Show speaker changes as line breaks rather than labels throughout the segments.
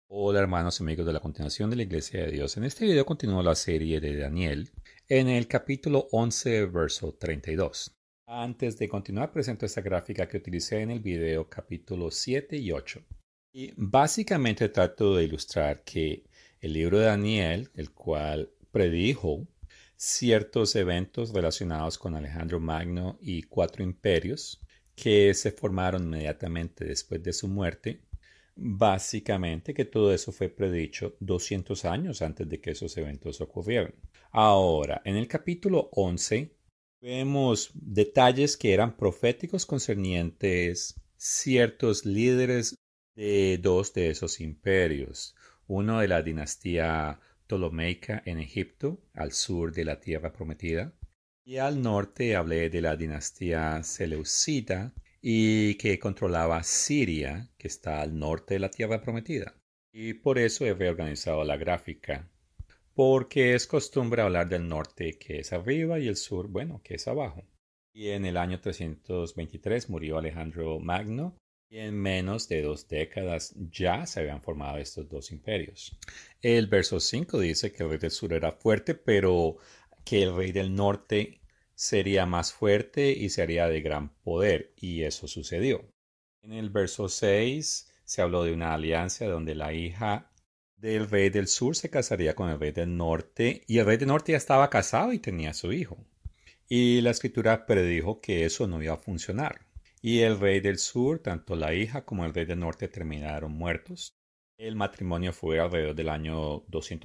Hola hermanos y amigos de la continuación de la Iglesia de Dios. En este video continúo la serie de Daniel en el capítulo 11, verso 32. Antes de continuar presento esta gráfica que utilicé en el video capítulo 7 y 8. Y básicamente trato de ilustrar que el libro de Daniel, el cual predijo ciertos eventos relacionados con Alejandro Magno y cuatro imperios que se formaron inmediatamente después de su muerte. Básicamente que todo eso fue predicho 200 años antes de que esos eventos ocurrieran. Ahora, en el capítulo 11 vemos detalles que eran proféticos concernientes ciertos líderes de dos de esos imperios. Uno de la dinastía Ptolomeica en Egipto, al sur de la tierra prometida, y al norte hablé de la dinastía Seleucida y que controlaba Siria, que está al norte de la tierra prometida. Y por eso he reorganizado la gráfica, porque es costumbre hablar del norte que es arriba y el sur, bueno, que es abajo. Y en el año 323 murió Alejandro Magno y en menos de 2 décadas ya se habían formado estos dos imperios. El verso 5 dice que el rey del sur era fuerte, pero que el rey del norte sería más fuerte y sería de gran poder, y eso sucedió. En el verso 6 se habló de una alianza donde la hija del rey del sur se casaría con el rey del norte, y el rey del norte ya estaba casado y tenía su hijo. Y la escritura predijo que eso no iba a funcionar. Y el rey del sur, tanto la hija como el rey del norte terminaron muertos. El matrimonio fue alrededor del año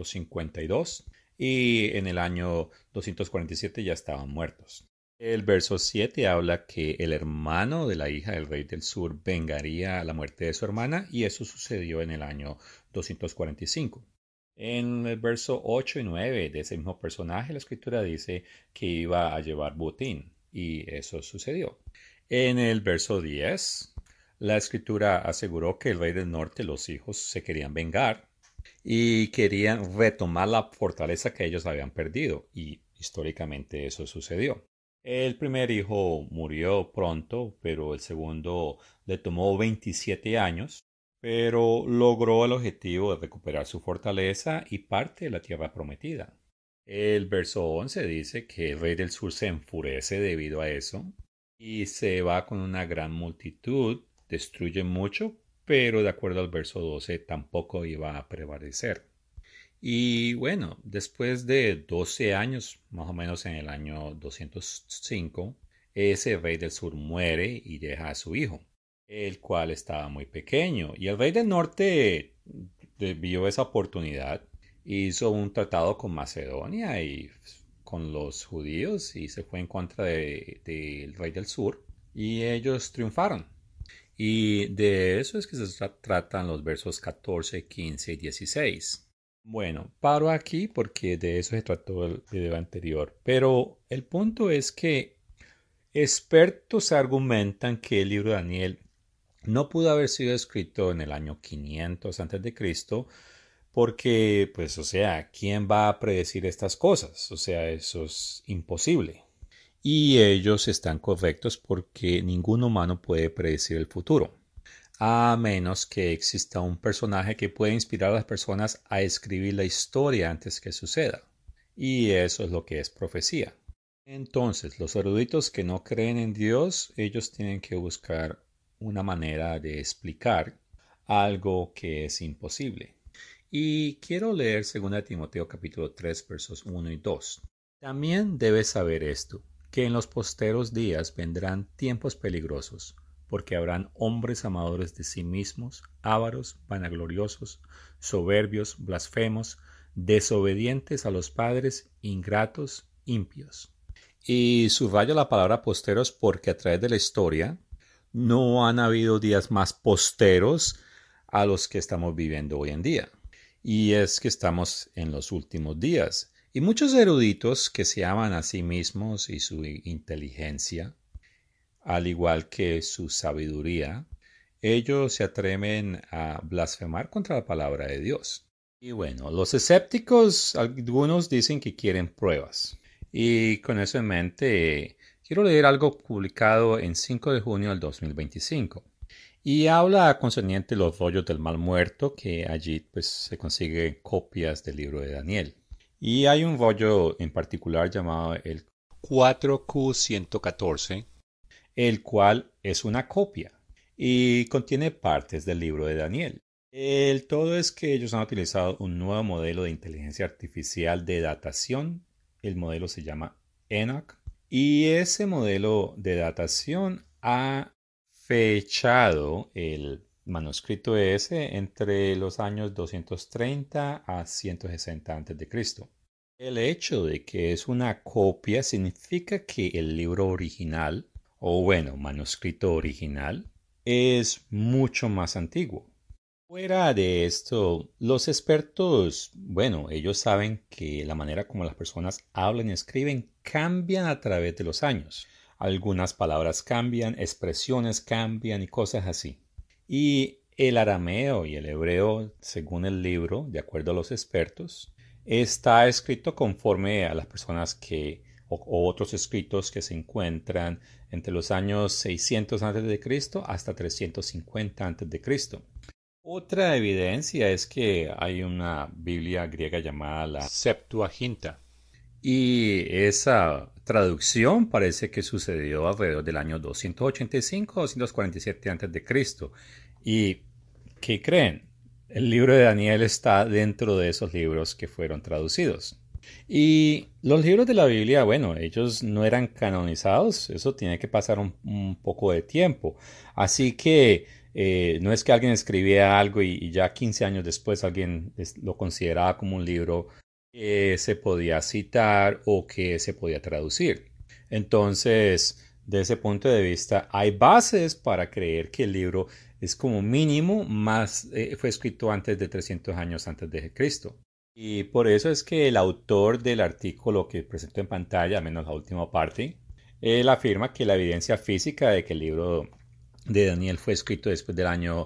252 y en el año 247 ya estaban muertos. El verso 7 habla que el hermano de la hija del rey del sur vengaría la muerte de su hermana, y eso sucedió en el año 245. En el verso 8 y 9 de ese mismo personaje, la escritura dice que iba a llevar botín, y eso sucedió. En el verso 10, la escritura aseguró que el rey del norte, los hijos, se querían vengar y querían retomar la fortaleza que ellos habían perdido, y históricamente eso sucedió. El primer hijo murió pronto, pero el segundo le tomó 27 años, pero logró el objetivo de recuperar su fortaleza y parte de la tierra prometida. El verso 11 dice que el rey del sur se enfurece debido a eso y se va con una gran multitud, destruye mucho, pero de acuerdo al verso 12 tampoco iba a prevalecer. Y bueno, después de 12 años, más o menos en el año 205, ese rey del sur muere y deja a su hijo, el cual estaba muy pequeño. Y el rey del norte vio esa oportunidad, hizo un tratado con Macedonia y con los judíos, y se fue en contra del rey del sur, y ellos triunfaron. Y de eso es que se tratan los versos 14, 15 y 16. Bueno, paro aquí porque de eso se trató el video anterior. Pero el punto es que expertos argumentan que el libro de Daniel no pudo haber sido escrito en el año 500 antes de Cristo, porque, pues, o sea, ¿quién va a predecir estas cosas? O sea, eso es imposible. Y ellos están correctos porque ningún humano puede predecir el futuro, a menos que exista un personaje que pueda inspirar a las personas a escribir la historia antes que suceda. Y eso es lo que es profecía. Entonces, los eruditos que no creen en Dios, ellos tienen que buscar una manera de explicar algo que es imposible. Y quiero leer 2 Timoteo capítulo 3 versos 1 y 2. También debes saber esto, que en los posteros días vendrán tiempos peligrosos, porque habrán hombres amadores de sí mismos, ávaros, vanagloriosos, soberbios, blasfemos, desobedientes a los padres, ingratos, impios. Y subrayo la palabra posteros porque a través de la historia no han habido días más posteros a los que estamos viviendo hoy en día. Y es que estamos en los últimos días. Y muchos eruditos que se aman a sí mismos y su inteligencia, al igual que su sabiduría, ellos se atreven a blasfemar contra la palabra de Dios. Y bueno, los escépticos, algunos dicen que quieren pruebas. Y con eso en mente, quiero leer algo publicado en 5 de junio del 2025. Y habla concerniente los rollos del mal muerto, que allí pues se consiguen copias del libro de Daniel. Y hay un rollo en particular llamado el 4Q114, el cual es una copia y contiene partes del libro de Daniel. El todo es que ellos han utilizado un nuevo modelo de inteligencia artificial de datación. El modelo se llama Enoch. Y ese modelo de datación ha fechado el manuscrito ese entre los años 230 a 160 a.C. El hecho de que es una copia significa que el libro original, o bueno, manuscrito original, es mucho más antiguo. Fuera de esto, los expertos, bueno, ellos saben que la manera como las personas hablan y escriben cambian a través de los años. Algunas palabras cambian, expresiones cambian y cosas así. Y el arameo y el hebreo, según el libro, de acuerdo a los expertos, está escrito conforme a las personas o otros escritos que se encuentran entre los años 600 a.C. hasta 350 a.C. Otra evidencia es que hay una Biblia griega llamada la Septuaginta. Y esa traducción parece que sucedió alrededor del año 285-247 a.C. ¿Y qué creen? El libro de Daniel está dentro de esos libros que fueron traducidos. Y los libros de la Biblia, bueno, ellos no eran canonizados, eso tiene que pasar un poco de tiempo. Así que no es que alguien escribía algo y ya 15 años después alguien lo consideraba como un libro que se podía citar o que se podía traducir. Entonces, de ese punto de vista, hay bases para creer que el libro es como mínimo más fue escrito antes de 300 años antes de Cristo. Y por eso es que el autor del artículo que presento en pantalla, al menos la última parte, él afirma que la evidencia física de que el libro de Daniel fue escrito después del año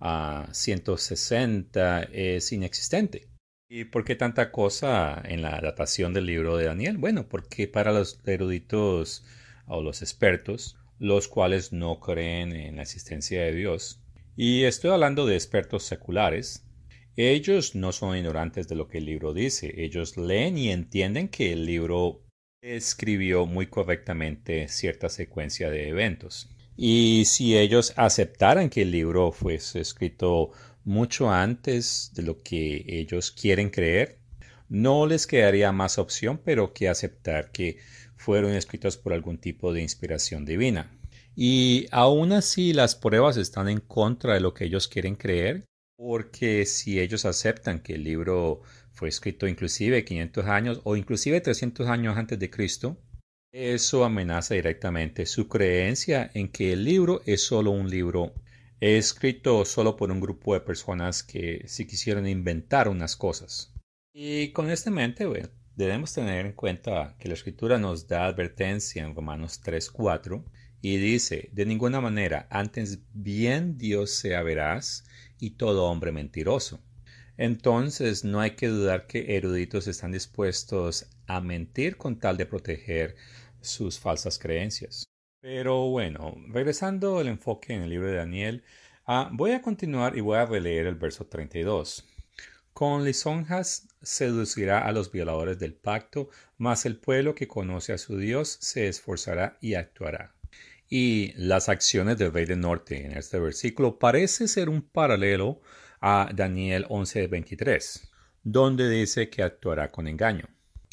160 es inexistente. ¿Y por qué tanta cosa en la datación del libro de Daniel? Bueno, porque para los eruditos o los expertos, los cuales no creen en la existencia de Dios, y estoy hablando de expertos seculares, ellos no son ignorantes de lo que el libro dice, ellos leen y entienden que el libro escribió muy correctamente cierta secuencia de eventos. Y si ellos aceptaran que el libro fuese escrito mucho antes de lo que ellos quieren creer, no les quedaría más opción pero que aceptar que fueron escritos por algún tipo de inspiración divina. Y aún así las pruebas están en contra de lo que ellos quieren creer, porque si ellos aceptan que el libro fue escrito inclusive 500 años o inclusive 300 años antes de Cristo, eso amenaza directamente su creencia en que el libro es solo un libro escrito solo por un grupo de personas que si quisieran inventar unas cosas. Y con esto en mente, bueno, debemos tener en cuenta que la escritura nos da advertencia en Romanos 3:4 y dice, de ninguna manera, antes bien Dios sea veraz y todo hombre mentiroso. Entonces no hay que dudar que eruditos están dispuestos a mentir con tal de proteger sus falsas creencias. Pero bueno, regresando al enfoque en el libro de Daniel, voy a continuar y voy a releer el verso 32. Con lisonjas seducirá a los violadores del pacto, mas el pueblo que conoce a su Dios se esforzará y actuará. Y las acciones del rey del norte en este versículo parece ser un paralelo a Daniel 11:23, donde dice que actuará con engaño.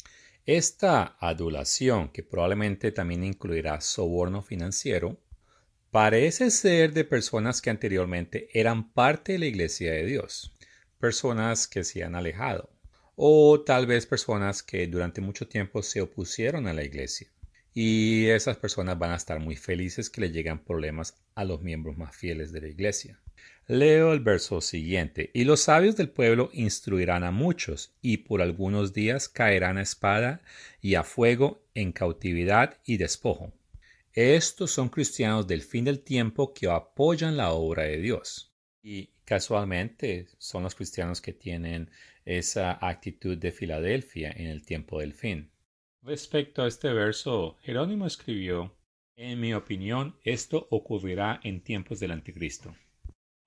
Esta adulación, que probablemente también incluirá soborno financiero, parece ser de personas que anteriormente eran parte de la iglesia de Dios, personas que se han alejado, o tal vez personas que durante mucho tiempo se opusieron a la iglesia. Y esas personas van a estar muy felices que le llegan problemas a los miembros más fieles de la iglesia. Leo el verso siguiente. Y los sabios del pueblo instruirán a muchos, y por algunos días caerán a espada y a fuego en cautividad y despojo. Estos son cristianos del fin del tiempo que apoyan la obra de Dios. Y casualmente son los cristianos que tienen esa actitud de Filadelfia en el tiempo del fin. Respecto a este verso, Jerónimo escribió, en mi opinión, esto ocurrirá en tiempos del anticristo.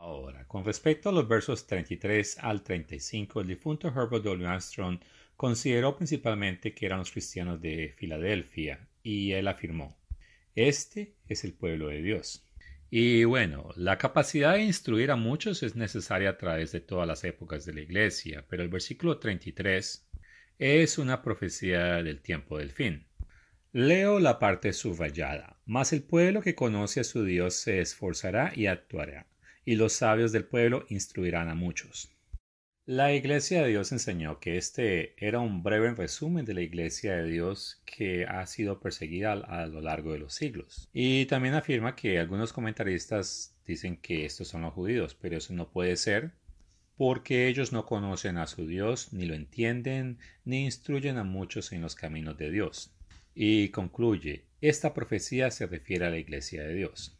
Ahora, con respecto a los versos 33 al 35, el difunto Herbert W. Armstrong consideró principalmente que eran los cristianos de Filadelfia, y él afirmó: este es el pueblo de Dios. Y bueno, la capacidad de instruir a muchos es necesaria a través de todas las épocas de la iglesia, pero el versículo 33 es una profecía del tiempo del fin. Leo la parte subrayada. Mas el pueblo que conoce a su Dios se esforzará y actuará, y los sabios del pueblo instruirán a muchos. La Iglesia de Dios enseñó que este era un breve resumen de la Iglesia de Dios que ha sido perseguida a lo largo de los siglos. Y también afirma que algunos comentaristas dicen que estos son los judíos, pero eso no puede ser porque ellos no conocen a su Dios, ni lo entienden, ni instruyen a muchos en los caminos de Dios. Y concluye: esta profecía se refiere a la Iglesia de Dios.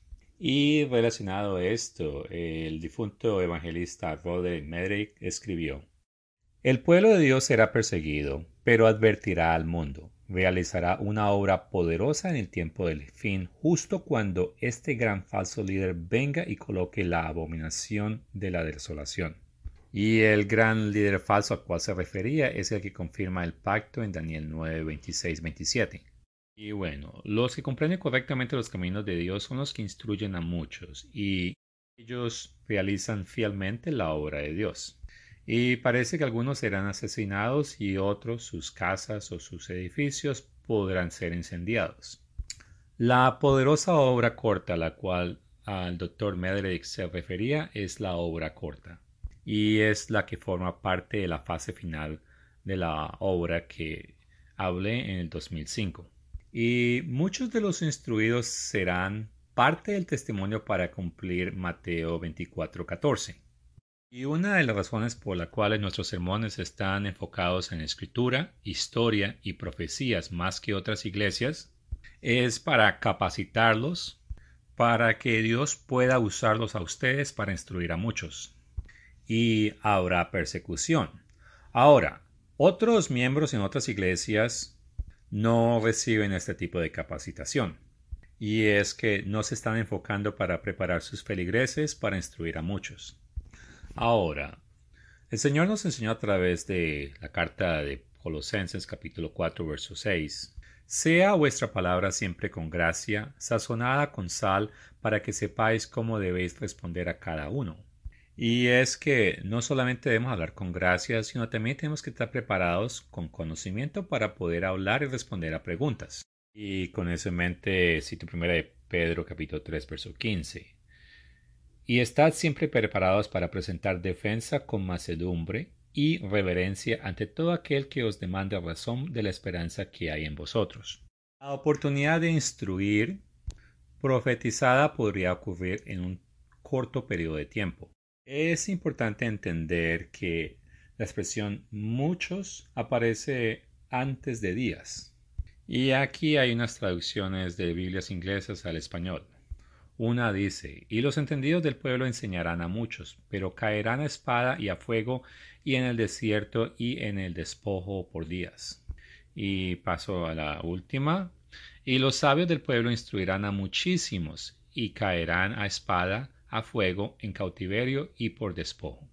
Y relacionado a esto, el difunto evangelista Roderick Medrick escribió: el pueblo de Dios será perseguido, pero advertirá al mundo. Realizará una obra poderosa en el tiempo del fin, justo cuando este gran falso líder venga y coloque la abominación de la desolación. Y el gran líder falso al cual se refería es el que confirma el pacto en Daniel 9, 26, 27. Y bueno, los que comprenden correctamente los caminos de Dios son los que instruyen a muchos, y ellos realizan fielmente la obra de Dios. Y parece que algunos serán asesinados y otros, sus casas o sus edificios, podrán ser incendiados. La poderosa obra corta a la cual el Dr. Medrick se refería es la obra corta, y es la que forma parte de la fase final de la obra que hablé en el 2005. Y muchos de los instruidos serán parte del testimonio para cumplir Mateo 24:14. Y una de las razones por las cuales nuestros sermones están enfocados en escritura, historia y profecías más que otras iglesias es para capacitarlos, para que Dios pueda usarlos a ustedes para instruir a muchos. Y habrá persecución. Ahora, otros miembros en otras iglesias no reciben este tipo de capacitación. Y es que no se están enfocando para preparar sus feligreses para instruir a muchos. Ahora, el Señor nos enseñó a través de la carta de Colosenses capítulo 4 verso 6: sea vuestra palabra siempre con gracia, sazonada con sal, para que sepáis cómo debéis responder a cada uno. Y es que no solamente debemos hablar con gracia, sino también tenemos que estar preparados con conocimiento para poder hablar y responder a preguntas. Y con eso en mente cito 1 de Pedro capítulo 3 verso 15. Y estad siempre preparados para presentar defensa con mansedumbre y reverencia ante todo aquel que os demande razón de la esperanza que hay en vosotros. La oportunidad de instruir profetizada podría ocurrir en un corto periodo de tiempo. Es importante entender que la expresión muchos aparece antes de días. Y aquí hay unas traducciones de Biblias inglesas al español. Una dice: y los entendidos del pueblo enseñarán a muchos, pero caerán a espada y a fuego, y en el desierto y en el despojo por días. Y paso a la última: y los sabios del pueblo instruirán a muchísimos, y caerán a espada, a fuego, en cautiverio y por despojo.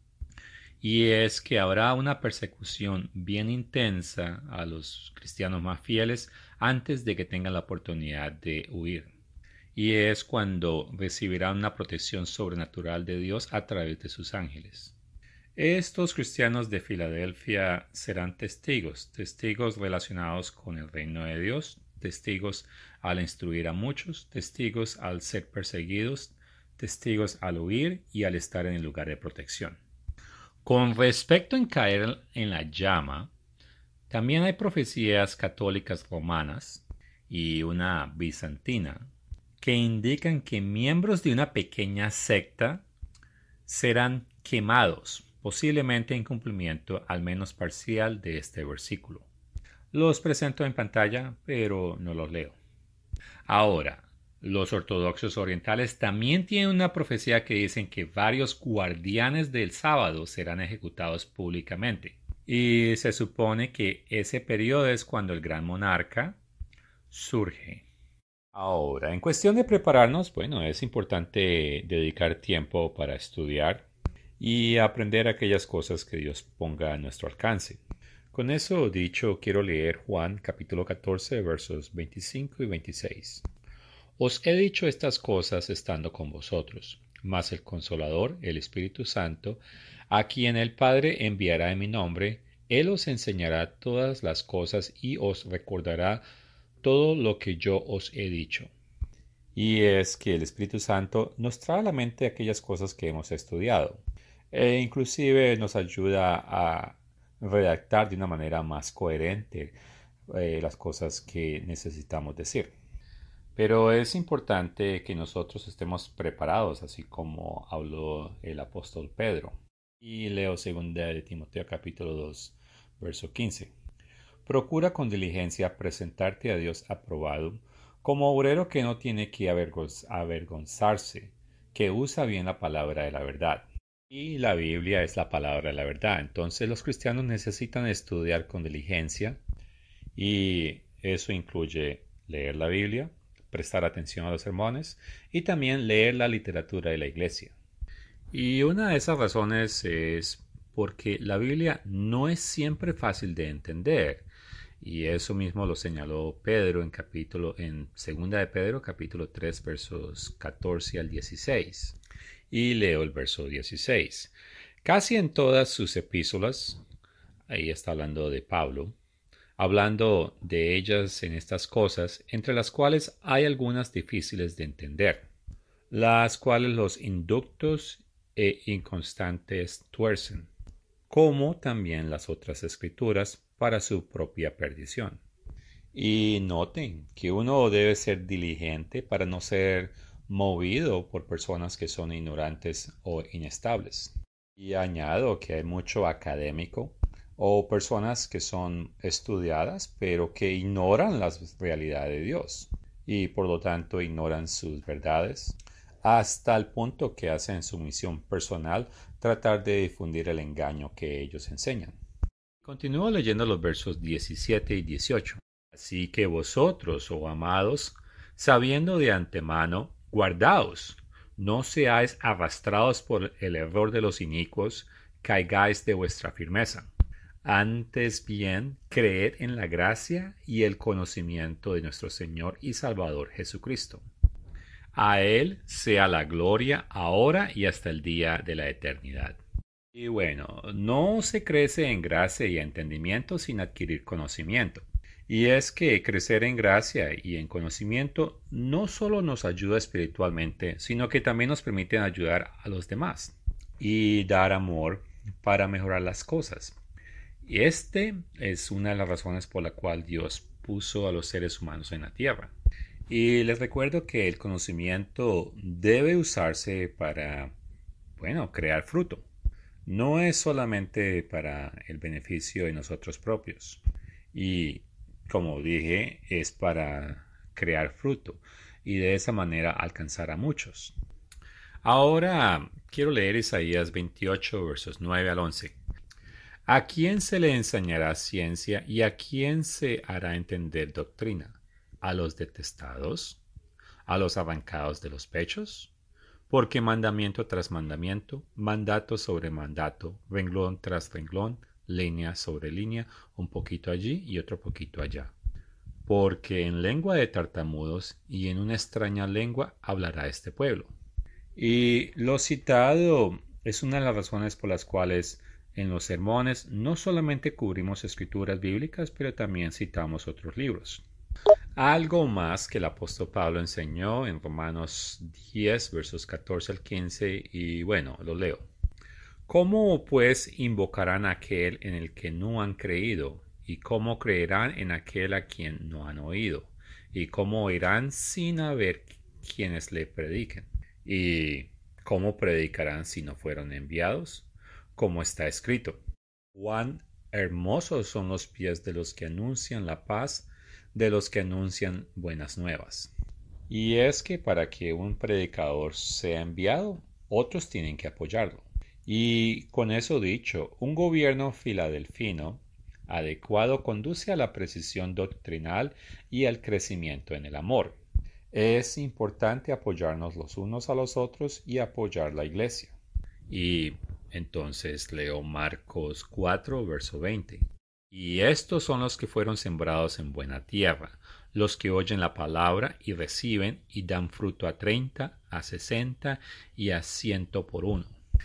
Y es que habrá una persecución bien intensa a los cristianos más fieles antes de que tengan la oportunidad de huir. Y es cuando recibirán una protección sobrenatural de Dios a través de sus ángeles. Estos cristianos de Filadelfia serán testigos, testigos relacionados con el reino de Dios, testigos al instruir a muchos, testigos al ser perseguidos, testigos al huir y al estar en el lugar de protección. Con respecto a caer en la llama, también hay profecías católicas romanas y una bizantina que indican que miembros de una pequeña secta serán quemados, posiblemente en cumplimiento al menos parcial de este versículo. Los presento en pantalla, pero no los leo. Ahora, los ortodoxos orientales también tienen una profecía que dicen que varios guardianes del sábado serán ejecutados públicamente. Y se supone que ese periodo es cuando el gran monarca surge. Ahora, en cuestión de prepararnos, bueno, es importante dedicar tiempo para estudiar y aprender aquellas cosas que Dios ponga a nuestro alcance. Con eso dicho, quiero leer Juan capítulo 14 versos 25 y 26. Os he dicho estas cosas estando con vosotros, mas el Consolador, el Espíritu Santo, a quien el Padre enviará en mi nombre, Él os enseñará todas las cosas y os recordará todo lo que yo os he dicho. Y es que el Espíritu Santo nos trae a la mente aquellas cosas que hemos estudiado. E inclusive nos ayuda a redactar de una manera más coherente las cosas que necesitamos decir. Pero es importante que nosotros estemos preparados, así como habló el apóstol Pedro. Y leo 2 de Timoteo capítulo 2, verso 15. Procura con diligencia presentarte a Dios aprobado, como obrero que no tiene que avergonzarse, que usa bien la palabra de la verdad. Y la Biblia es la palabra de la verdad. Entonces los cristianos necesitan estudiar con diligencia y eso incluye leer la Biblia, prestar atención a los sermones y también leer la literatura de la iglesia. Y una de esas razones es porque la Biblia no es siempre fácil de entender. Y eso mismo lo señaló Pedro en segunda de Pedro capítulo 3 versos 14 al 16. Y leo el verso 16. Casi en todas sus epístolas, ahí está hablando de Pablo, hablando de ellas en estas cosas, entre las cuales hay algunas difíciles de entender, las cuales los inductos e inconstantes tuercen, como también las otras escrituras para su propia perdición. Y noten que uno debe ser diligente para no ser movido por personas que son ignorantes o inestables. Y añado que hay mucho académico o personas que son estudiadas pero que ignoran la realidad de Dios y por lo tanto ignoran sus verdades hasta el punto que hacen su misión personal tratar de difundir el engaño que ellos enseñan. Continúo leyendo los versos 17 y 18. Así que vosotros, oh amados, sabiendo de antemano, guardaos, no seáis arrastrados por el error de los inicuos, caigáis de vuestra firmeza. Antes bien, creed en la gracia y el conocimiento de nuestro Señor y Salvador Jesucristo. A Él sea la gloria ahora y hasta el día de la eternidad. Y bueno, no se crece en gracia y entendimiento sin adquirir conocimiento. Y es que crecer en gracia y en conocimiento no solo nos ayuda espiritualmente, sino que también nos permite ayudar a los demás y dar amor para mejorar las cosas. Y este es una de las razones por la cual Dios puso a los seres humanos en la tierra. Y les recuerdo que el conocimiento debe usarse para, bueno, crear fruto. No es solamente para el beneficio de nosotros propios. Y como dije, es para crear fruto y de esa manera alcanzar a muchos. Ahora quiero leer Isaías 28, versos 9 al 11. ¿A quién se le enseñará ciencia y a quién se hará entender doctrina? ¿A los detestados? ¿A los arrancados de los pechos? Porque mandamiento tras mandamiento, mandato sobre mandato, renglón tras renglón, línea sobre línea, un poquito allí y otro poquito allá. Porque en lengua de tartamudos y en una extraña lengua hablará este pueblo. Y lo citado es una de las razones por las cuales en los sermones no solamente cubrimos escrituras bíblicas, pero también citamos otros libros. Algo más que el apóstol Pablo enseñó en Romanos 10, versos 14 al 15, y bueno, lo leo. ¿Cómo pues invocarán a aquel en el que no han creído? ¿Y cómo creerán en aquel a quien no han oído? ¿Y cómo oirán sin haber quienes le prediquen? ¿Y cómo predicarán si no fueron enviados? Como está escrito, cuán hermosos son los pies de los que anuncian la paz, de los que anuncian buenas nuevas. Y es que para que un predicador sea enviado, otros tienen que apoyarlo. Y con eso dicho, un gobierno filadelfino adecuado conduce a la precisión doctrinal y al crecimiento en el amor. Es importante apoyarnos los unos a los otros y apoyar la iglesia. Y entonces leo Marcos 4, verso 20. Y estos son los que fueron sembrados en buena tierra, los que oyen la palabra y reciben y dan fruto a 30, a 60 y a 100 por uno.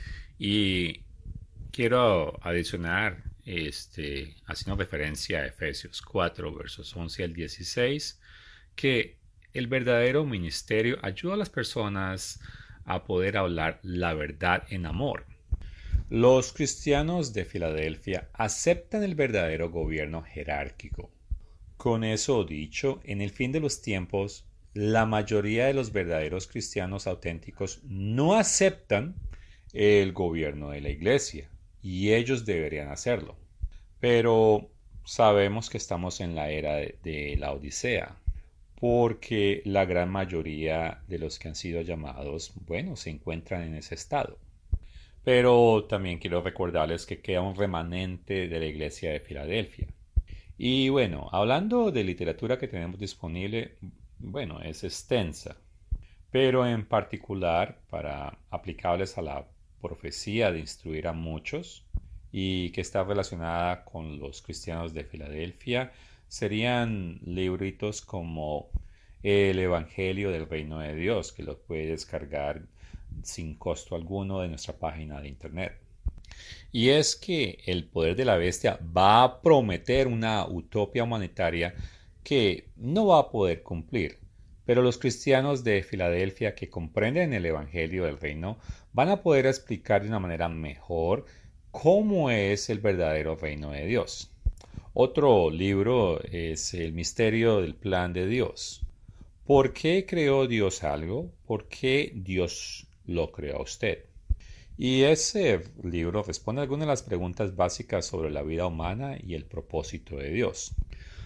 Y quiero adicionar, haciendo referencia a Efesios 4, versos 11 al 16, que el verdadero ministerio ayuda a las personas a poder hablar la verdad en amor. Los cristianos de Filadelfia aceptan el verdadero gobierno jerárquico. Con eso dicho, en el fin de los tiempos, la mayoría de los verdaderos cristianos auténticos no aceptan el gobierno de la iglesia, y ellos deberían hacerlo. Pero sabemos que estamos en la era de la Odisea, porque la gran mayoría de los que han sido llamados, bueno, se encuentran en ese estado. Pero también quiero recordarles que queda un remanente de la iglesia de Filadelfia. Y bueno, hablando de literatura que tenemos disponible, bueno, es extensa, pero en particular para aplicables a la profecía de instruir a muchos y que está relacionada con los cristianos de Filadelfia, serían libritos como el Evangelio del Reino de Dios, que lo puede descargar sin costo alguno de nuestra página de internet. Y es que el poder de la bestia va a prometer una utopía humanitaria que no va a poder cumplir. Pero los cristianos de Filadelfia que comprenden el Evangelio del Reino van a poder explicar de una manera mejor cómo es el verdadero reino de Dios. Otro libro es El misterio del plan de Dios. ¿Por qué creó Dios algo? ¿Por qué Dios lo creó a usted? Y ese libro responde a algunas de las preguntas básicas sobre la vida humana y el propósito de Dios.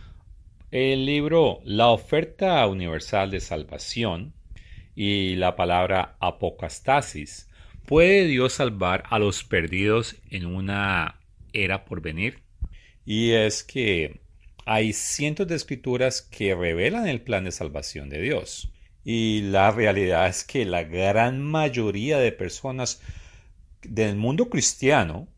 El libro La oferta universal de salvación y la palabra apocastasis. ¿Puede Dios salvar a los perdidos en una era por venir? Y es que hay cientos de escrituras que revelan el plan de salvación de Dios. Y la realidad es que la gran mayoría de personas del mundo cristiano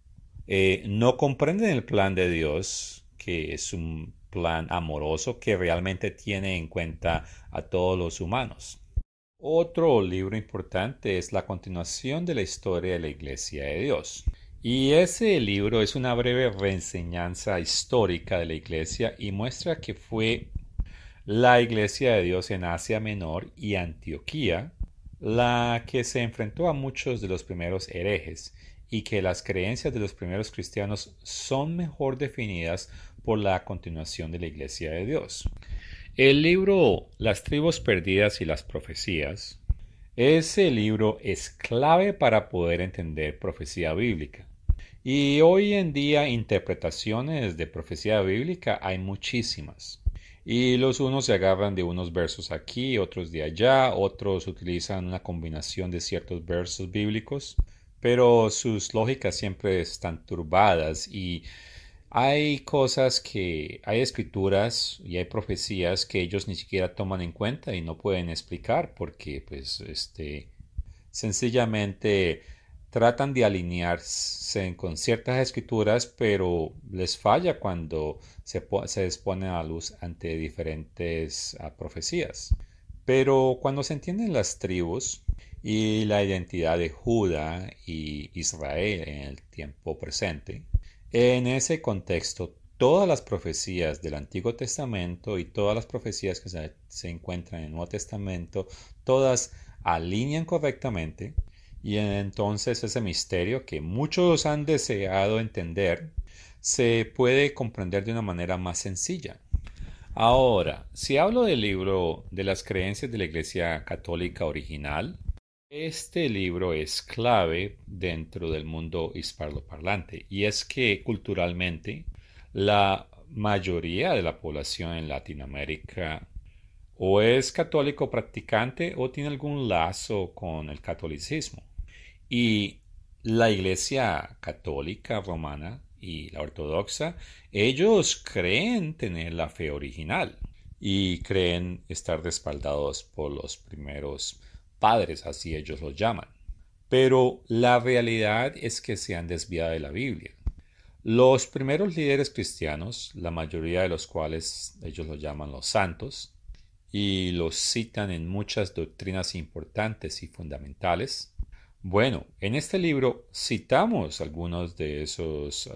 no comprenden el plan de Dios, que es un plan amoroso que realmente tiene en cuenta a todos los humanos. Otro libro importante es la continuación de la historia de la Iglesia de Dios. Y ese libro es una breve reenseñanza histórica de la Iglesia y muestra que fue la Iglesia de Dios en Asia Menor y Antioquía la que se enfrentó a muchos de los primeros herejes y que las creencias de los primeros cristianos son mejor definidas por la continuación de la Iglesia de Dios. El libro Las tribus perdidas y las profecías, ese libro es clave para poder entender profecía bíblica. Y hoy en día interpretaciones de profecía bíblica hay muchísimas. Y los unos se agarran de unos versos aquí, otros de allá, otros utilizan una combinación de ciertos versos bíblicos, pero sus lógicas siempre están turbadas y hay escrituras y hay profecías que ellos ni siquiera toman en cuenta y no pueden explicar porque pues sencillamente tratan de alinearse con ciertas escrituras, pero les falla cuando se exponen a la luz ante diferentes profecías. Pero cuando se entienden las tribus y la identidad de Judá y Israel en el tiempo presente, en ese contexto todas las profecías del Antiguo Testamento y todas las profecías que se encuentran en el Nuevo Testamento, todas alinean correctamente y entonces ese misterio que muchos han deseado entender se puede comprender de una manera más sencilla. Ahora, si hablo del libro de las creencias de la Iglesia Católica original, este libro es clave dentro del mundo hispanoparlante y es que culturalmente la mayoría de la población en Latinoamérica o es católico practicante o tiene algún lazo con el catolicismo. Y la Iglesia Católica Romana y la Ortodoxa, ellos creen tener la fe original. y creen estar respaldados por los primeros padres, así ellos los llaman. Pero la realidad es que se han desviado de la Biblia. Los primeros líderes cristianos, la mayoría de los cuales ellos los llaman los santos, y los citan en muchas doctrinas importantes y fundamentales. Bueno, en este libro citamos algunos de esos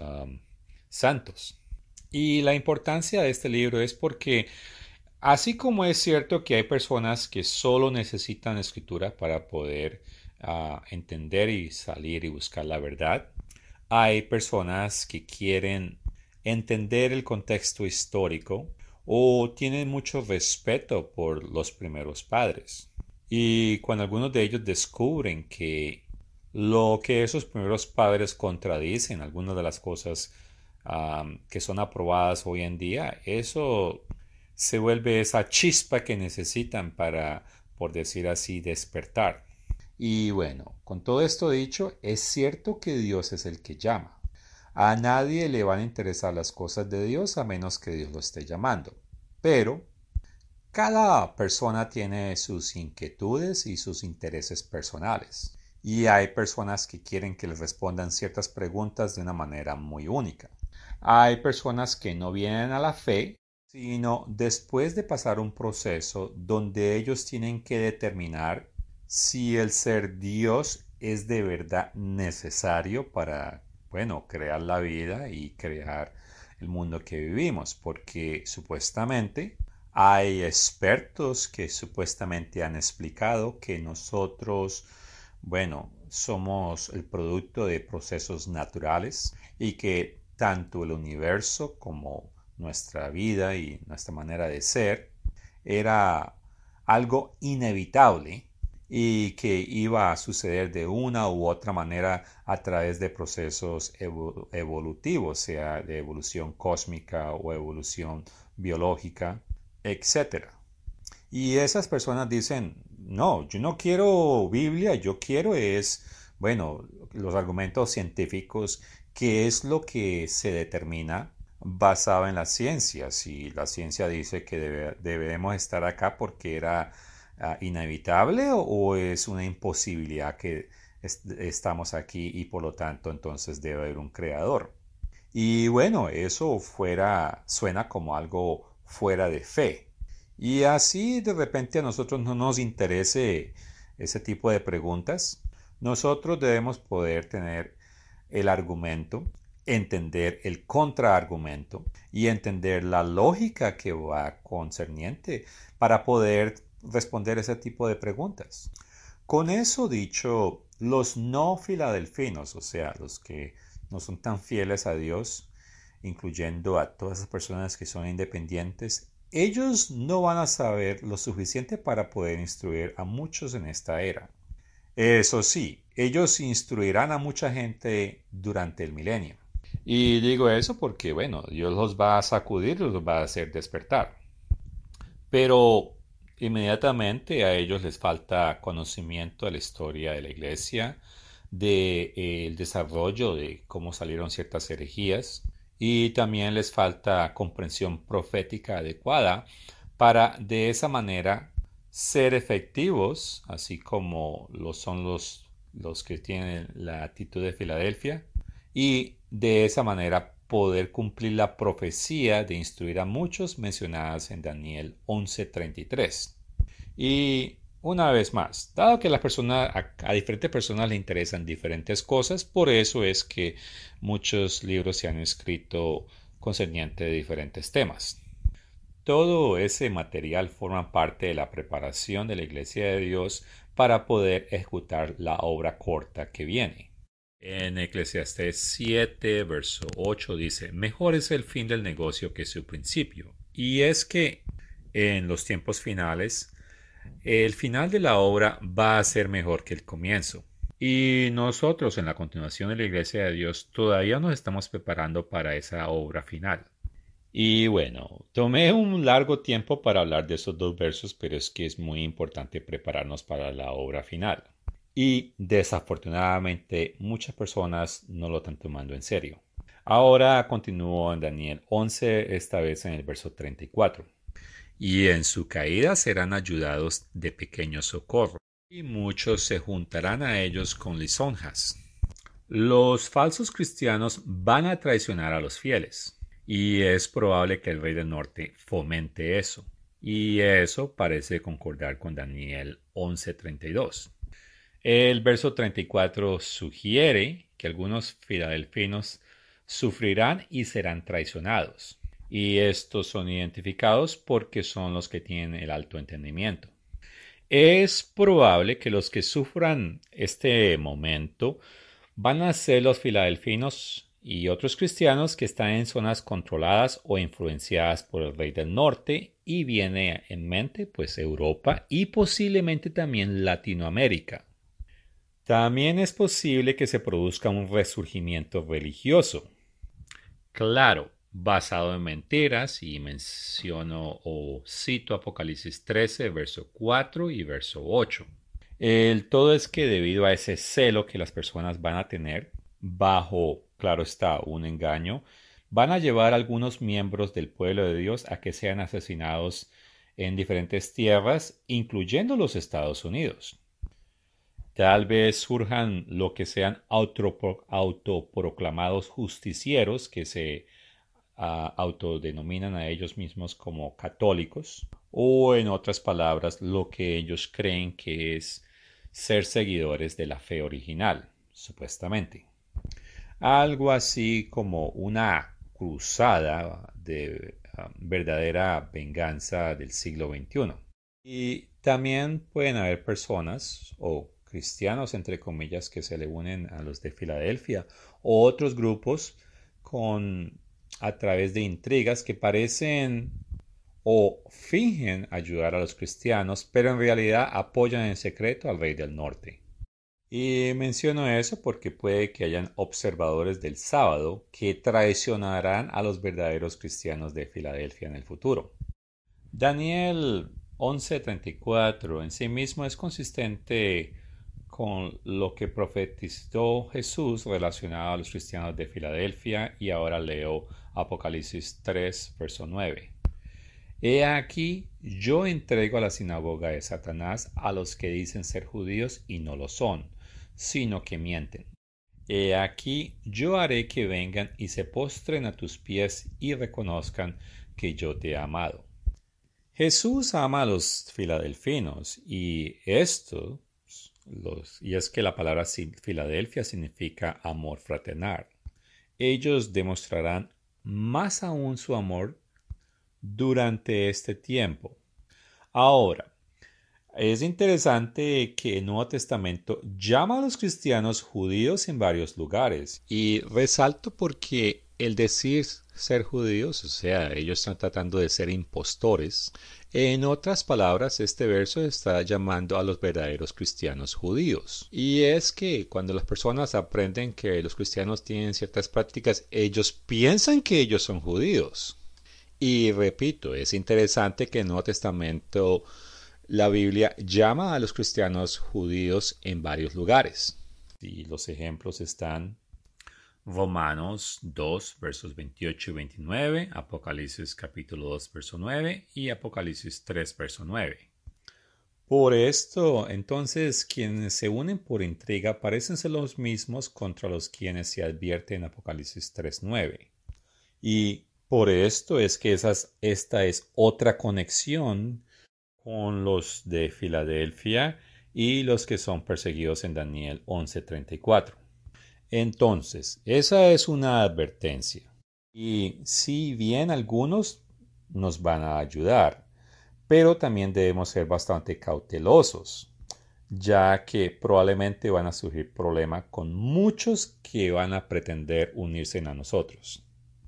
santos. Y la importancia de este libro es porque, así como es cierto que hay personas que solo necesitan escritura para poder entender y salir y buscar la verdad, hay personas que quieren entender el contexto histórico o tienen mucho respeto por los primeros padres. Y cuando algunos de ellos descubren que lo que esos primeros padres contradicen, algunas de las cosas que son aprobadas hoy en día, eso se vuelve esa chispa que necesitan para, por decir así, despertar. Y bueno, con todo esto dicho, es cierto que Dios es el que llama. A nadie le van a interesar las cosas de Dios a menos que Dios lo esté llamando. Pero cada persona tiene sus inquietudes y sus intereses personales. Y hay personas que quieren que les respondan ciertas preguntas de una manera muy única. Hay personas que no vienen a la fe, sino después de pasar un proceso donde ellos tienen que determinar si el ser Dios es de verdad necesario para, bueno, crear la vida y crear el mundo que vivimos, porque supuestamente hay expertos que supuestamente han explicado que nosotros, bueno, somos el producto de procesos naturales y que tanto el universo como nuestra vida y nuestra manera de ser era algo inevitable y que iba a suceder de una u otra manera a través de procesos evolutivos, sea de evolución cósmica o evolución biológica, etcétera. Y esas personas dicen, no, yo no quiero Biblia, yo quiero es, bueno, los argumentos científicos, que es lo que se determina basado en la ciencia. Si la ciencia dice que debemos estar acá porque era inevitable o es una imposibilidad que estamos aquí y por lo tanto entonces debe haber un creador. Y bueno, eso suena como algo fuera de fe. Y así de repente a nosotros no nos interese ese tipo de preguntas. Nosotros debemos poder tener el argumento, entender el contraargumento y entender la lógica que va concerniente para poder responder ese tipo de preguntas. Con eso dicho, los no filadelfinos, o sea, los que no son tan fieles a Dios, incluyendo a todas esas personas que son independientes, ellos no van a saber lo suficiente para poder instruir a muchos en esta era. Eso sí, ellos instruirán a mucha gente durante el milenio. Y digo eso porque, bueno, Dios los va a sacudir, los va a hacer despertar. Pero inmediatamente a ellos les falta conocimiento de la historia de la iglesia, del desarrollo de cómo salieron ciertas herejías y también les falta comprensión profética adecuada para de esa manera ser efectivos, así como lo son los que tienen la actitud de Filadelfia, y de esa manera poder cumplir la profecía de instruir a muchos mencionadas en Daniel 11:33. Y una vez más, dado que a diferentes personas le interesan diferentes cosas, por eso es que muchos libros se han escrito concerniente de diferentes temas. Todo ese material forma parte de la preparación de la Iglesia de Dios para poder ejecutar la obra corta que viene. En Eclesiastés 7, verso 8 dice, mejor es el fin del negocio que su principio. Y es que en los tiempos finales, el final de la obra va a ser mejor que el comienzo. Y nosotros en la continuación de la Iglesia de Dios todavía nos estamos preparando para esa obra final. Y bueno, tomé un largo tiempo para hablar de esos dos versos, pero es que es muy importante prepararnos para la obra final. Y desafortunadamente muchas personas no lo están tomando en serio. Ahora continúo en Daniel 11, esta vez en el verso 34. y en su caída serán ayudados de pequeño socorro, y muchos se juntarán a ellos con lisonjas. Los falsos cristianos van a traicionar a los fieles, y es probable que el rey del norte fomente eso. Y eso parece concordar con Daniel 11:32. El verso 34 sugiere que algunos filadelfinos sufrirán y serán traicionados. Y estos son identificados porque son los que tienen el alto entendimiento. Es probable que los que sufran este momento van a ser los filadelfinos y otros cristianos que están en zonas controladas o influenciadas por el rey del norte, y viene en mente pues Europa y posiblemente también Latinoamérica. También es posible que se produzca un resurgimiento religioso. Claro, basado en mentiras, y menciono o cito Apocalipsis 13, verso 4 y verso 8. El todo es que debido a ese celo que las personas van a tener, bajo, claro está, un engaño, van a llevar a algunos miembros del pueblo de Dios a que sean asesinados en diferentes tierras, incluyendo los Estados Unidos. Tal vez surjan lo que sean autoproclamados justicieros que se autodenominan a ellos mismos como católicos, o en otras palabras, lo que ellos creen que es ser seguidores de la fe original, supuestamente. Algo así como una cruzada de verdadera venganza del siglo XXI. Y también pueden haber personas o cristianos, entre comillas, que se le unen a los de Filadelfia, o otros grupos con a través de intrigas que parecen o fingen ayudar a los cristianos, pero en realidad apoyan en secreto al rey del norte. Y menciono eso porque puede que hayan observadores del sábado que traicionarán a los verdaderos cristianos de Filadelfia en el futuro. Daniel 11:34 en sí mismo es consistente con lo que profetizó Jesús relacionado a los cristianos de Filadelfia, y ahora leo Apocalipsis 3, verso 9. He aquí, yo entrego a la sinagoga de Satanás a los que dicen ser judíos y no lo son, sino que mienten. He aquí, yo haré que vengan y se postren a tus pies y reconozcan que yo te he amado. Jesús ama a los filadelfinos, y y es que la palabra Filadelfia significa amor fraternal. Ellos demostrarán más aún su amor durante este tiempo. Ahora, es interesante que el Nuevo Testamento llama a los cristianos judíos en varios lugares, y resalto porque el decir ser judíos, o sea, ellos están tratando de ser impostores. En otras palabras, este verso está llamando a los verdaderos cristianos judíos. Y es que cuando las personas aprenden que los cristianos tienen ciertas prácticas, ellos piensan que ellos son judíos. Y repito, es interesante que en el Nuevo Testamento la Biblia llama a los cristianos judíos en varios lugares. Y los ejemplos están Romanos 2, versos 28 y 29, Apocalipsis capítulo 2, verso 9 y Apocalipsis 3, verso 9. Por esto, entonces, quienes se unen por intriga parecen ser los mismos contra los quienes se advierte en Apocalipsis 3, 9. Y por esto es que esta es otra conexión con los de Filadelfia y los que son perseguidos en Daniel 11:34. Entonces, esa es una advertencia. Y si bien algunos nos van a ayudar, pero también debemos ser bastante cautelosos, ya que probablemente van a surgir problemas con muchos que van a pretender unirse a nosotros.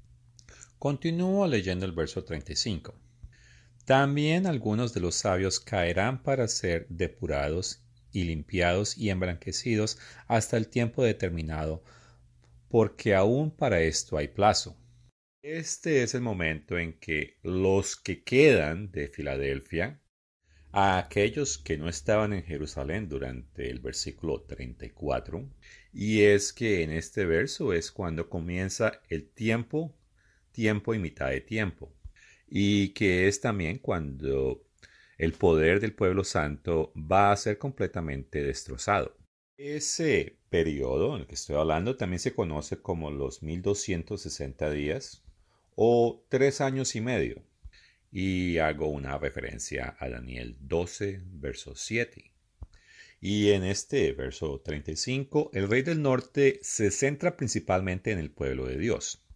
Continúo leyendo el verso 35. También algunos de los sabios caerán para ser depurados y limpiados y emblanquecidos hasta el tiempo determinado, porque aún para esto hay plazo. Este es el momento en que los que quedan de Filadelfia, a aquellos que no estaban en Jerusalén durante el versículo 34, y es que en este verso es cuando comienza el tiempo y mitad de tiempo. y que es también cuando el poder del pueblo santo va a ser completamente destrozado. Ese periodo en el que estoy hablando también se conoce como los 1260 días o 3 años y medio. Y hago una referencia a Daniel 12, verso 7. Y en este verso 35, el rey del norte se centra principalmente en el pueblo de Dios.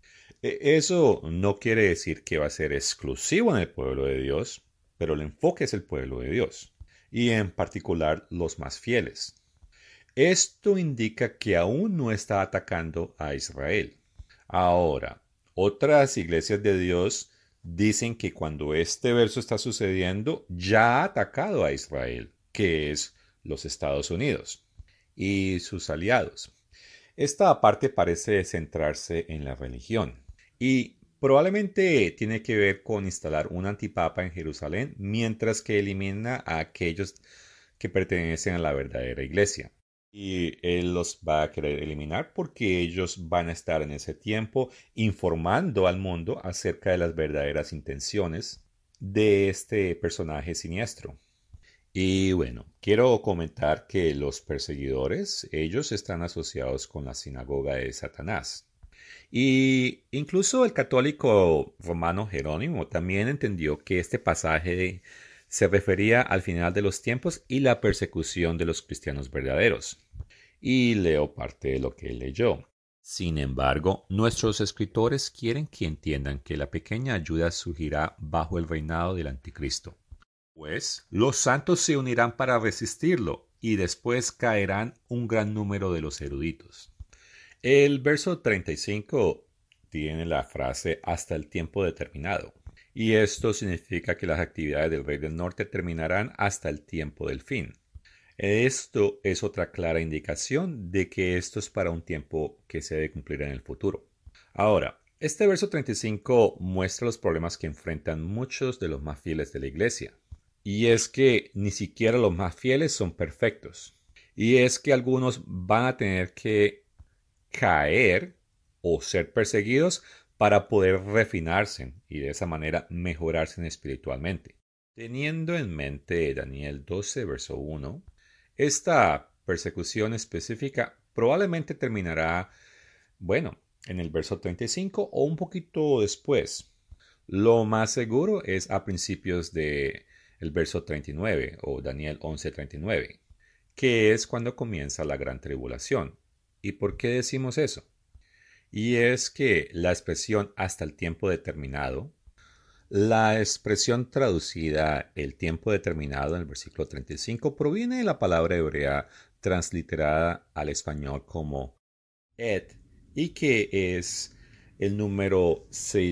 Eso no quiere decir que va a ser exclusivo en el pueblo de Dios, pero el enfoque es el pueblo de Dios, y en particular los más fieles. Esto indica que aún no está atacando a Israel. Ahora, otras iglesias de Dios dicen que cuando este verso está sucediendo, ya ha atacado a Israel, que es los Estados Unidos y sus aliados. Esta parte parece centrarse en la religión y probablemente tiene que ver con instalar un antipapa en Jerusalén mientras que elimina a aquellos que pertenecen a la verdadera iglesia. Y él los va a querer eliminar porque ellos van a estar en ese tiempo informando al mundo acerca de las verdaderas intenciones de este personaje siniestro. Y bueno, quiero comentar que los perseguidores, ellos están asociados con la sinagoga de Satanás. Y incluso el católico romano Jerónimo también entendió que este pasaje se refería al final de los tiempos y la persecución de los cristianos verdaderos. Y leo parte de lo que él leyó. Sin embargo, nuestros escritores quieren que entiendan que la pequeña ayuda surgirá bajo el reinado del anticristo. Pues los santos se unirán para resistirlo y después caerán un gran número de los eruditos. El verso 35 tiene la frase hasta el tiempo determinado. Y esto significa que las actividades del rey del norte terminarán hasta el tiempo del fin. Esto es otra clara indicación de que esto es para un tiempo que se debe cumplir en el futuro. Ahora, este verso 35 muestra los problemas que enfrentan muchos de los más fieles de la iglesia. Y es que ni siquiera los más fieles son perfectos. Y es que algunos van a tener que caer o ser perseguidos para poder refinarse y de esa manera mejorarse espiritualmente. Teniendo en mente Daniel 12, verso 1, esta persecución específica probablemente terminará, bueno, en el verso 35 o un poquito después. Lo más seguro es a principios de el verso 39 o Daniel 11:39, que es cuando comienza la gran tribulación. ¿Y por qué decimos eso? Y es que la expresión hasta el tiempo determinado, la expresión traducida el tiempo determinado en el versículo 35 proviene de la palabra hebrea transliterada al español como et y que es el número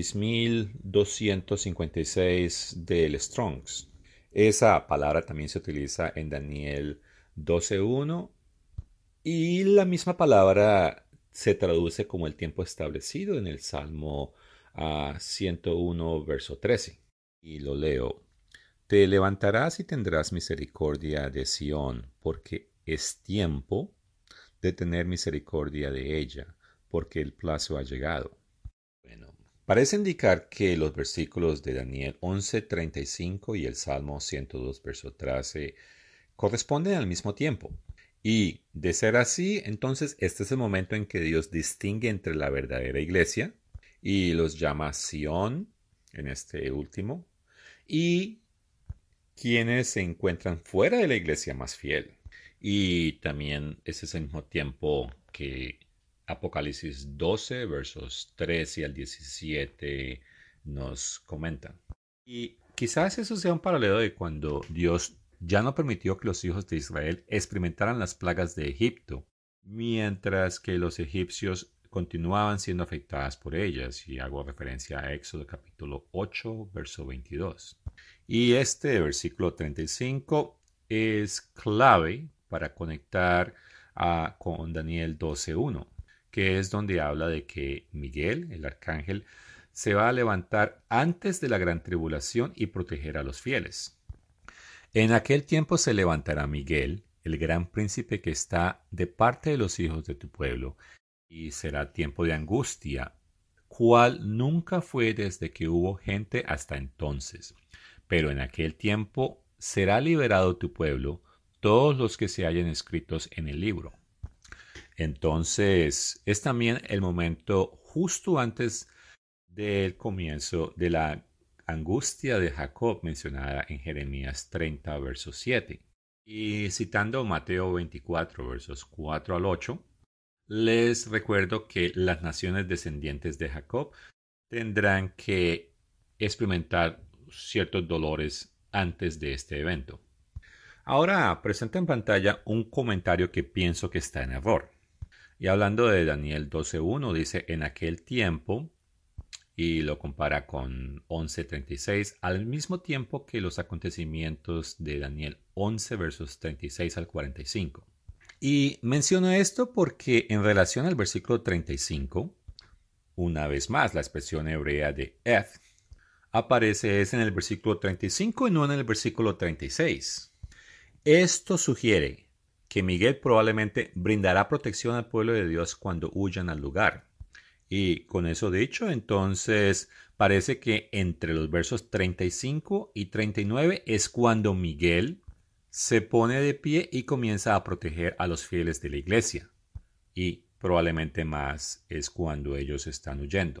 6256 del Strongs. Esa palabra también se utiliza en Daniel 12:1 y la misma palabra se traduce como el tiempo establecido en el Salmo 101, verso 13. Y lo leo. Te levantarás y tendrás misericordia de Sión, porque es tiempo de tener misericordia de ella, porque el plazo ha llegado. Bueno, parece indicar que los versículos de Daniel 11:35 y el Salmo 102, verso 13 corresponden al mismo tiempo. Y de ser así, entonces este es el momento en que Dios distingue entre la verdadera iglesia y los llama Sión, en este último, y quienes se encuentran fuera de la iglesia más fiel. Y también ese es el mismo tiempo que Apocalipsis 12, versos 13 al 17 nos comentan. Y quizás eso sea un paralelo de cuando Dios ya no permitió que los hijos de Israel experimentaran las plagas de Egipto, mientras que los egipcios continuaban siendo afectadas por ellas, y hago referencia a Éxodo capítulo 8, verso 22. Y este versículo 35 es clave para conectar con Daniel 12:1, que es donde habla de que Miguel, el arcángel, se va a levantar antes de la gran tribulación y proteger a los fieles. En aquel tiempo se levantará Miguel, el gran príncipe que está de parte de los hijos de tu pueblo, y será tiempo de angustia, cual nunca fue desde que hubo gente hasta entonces. Pero en aquel tiempo será liberado tu pueblo, todos los que se hallen escritos en el libro. Entonces es también el momento justo antes del comienzo de la angustia de Jacob mencionada en Jeremías 30, verso 7. Y citando Mateo 24, versos 4 al 8, les recuerdo que las naciones descendientes de Jacob tendrán que experimentar ciertos dolores antes de este evento. Ahora presento en pantalla un comentario que pienso que está en error. Y hablando de Daniel 12.1, dice, en aquel tiempo, y lo compara con 11.36, al mismo tiempo que los acontecimientos de Daniel 11, versos 36 al 45. Y menciono esto porque en relación al versículo 35, una vez más la expresión hebrea de eth aparece es en el versículo 35 y no en el versículo 36. Esto sugiere que Miguel probablemente brindará protección al pueblo de Dios cuando huyan al lugar. Y con eso dicho, entonces parece que entre los versos 35 y 39 es cuando Miguel se pone de pie y comienza a proteger a los fieles de la iglesia. Y probablemente más es cuando ellos están huyendo.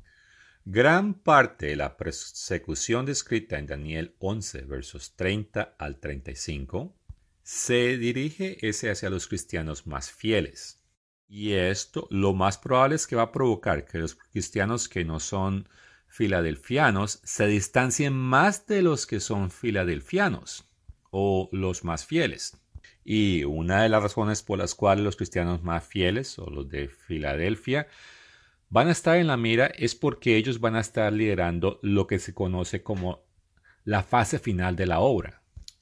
Gran parte de la persecución descrita en Daniel 11, versos 30 al 35, se dirige hacia los cristianos más fieles. Y esto lo más probable es que va a provocar que los cristianos que no son filadelfianos se distancien más de los que son filadelfianos o los más fieles. Y una de las razones por las cuales los cristianos más fieles o los de Filadelfia van a estar en la mira es porque ellos van a estar liderando lo que se conoce como la fase final de la obra.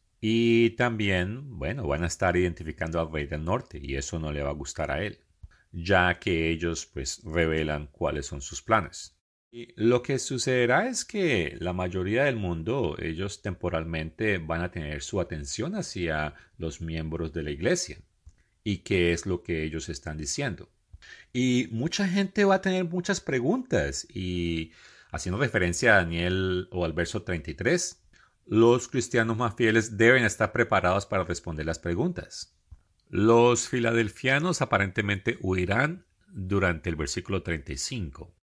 Y también, bueno, van a estar identificando al rey del norte y eso no le va a gustar a él, ya que ellos pues revelan cuáles son sus planes. Y lo que sucederá es que la mayoría del mundo, ellos temporalmente van a tener su atención hacia los miembros de la iglesia y qué es lo que ellos están diciendo. Y mucha gente va a tener muchas preguntas y haciendo referencia a Daniel o al verso 33, los cristianos más fieles deben estar preparados para responder las preguntas. Los filadelfianos aparentemente huirán durante el versículo 35.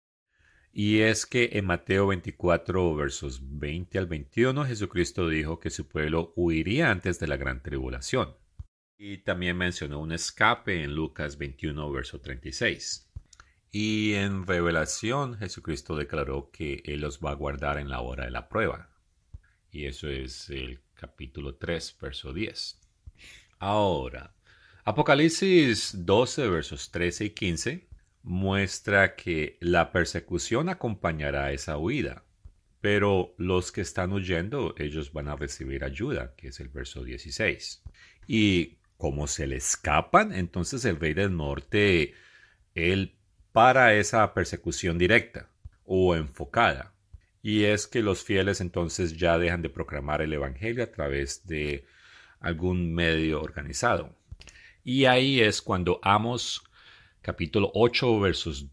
Y es que en Mateo 24, versos 20 al 21, Jesucristo dijo que su pueblo huiría antes de la gran tribulación. Y también mencionó un escape en Lucas 21, verso 36. Y en Revelación, Jesucristo declaró que Él los va a guardar en la hora de la prueba. Y eso es el capítulo 3, verso 10. Ahora, Apocalipsis 12, versos 13 y 15 muestra que la persecución acompañará esa huida. Pero los que están huyendo, ellos van a recibir ayuda, que es el verso 16. Y como se le escapan, entonces el rey del norte, él para esa persecución directa o enfocada. Y es que los fieles entonces ya dejan de proclamar el evangelio a través de algún medio organizado. Y ahí es cuando Amos capítulo 8 versos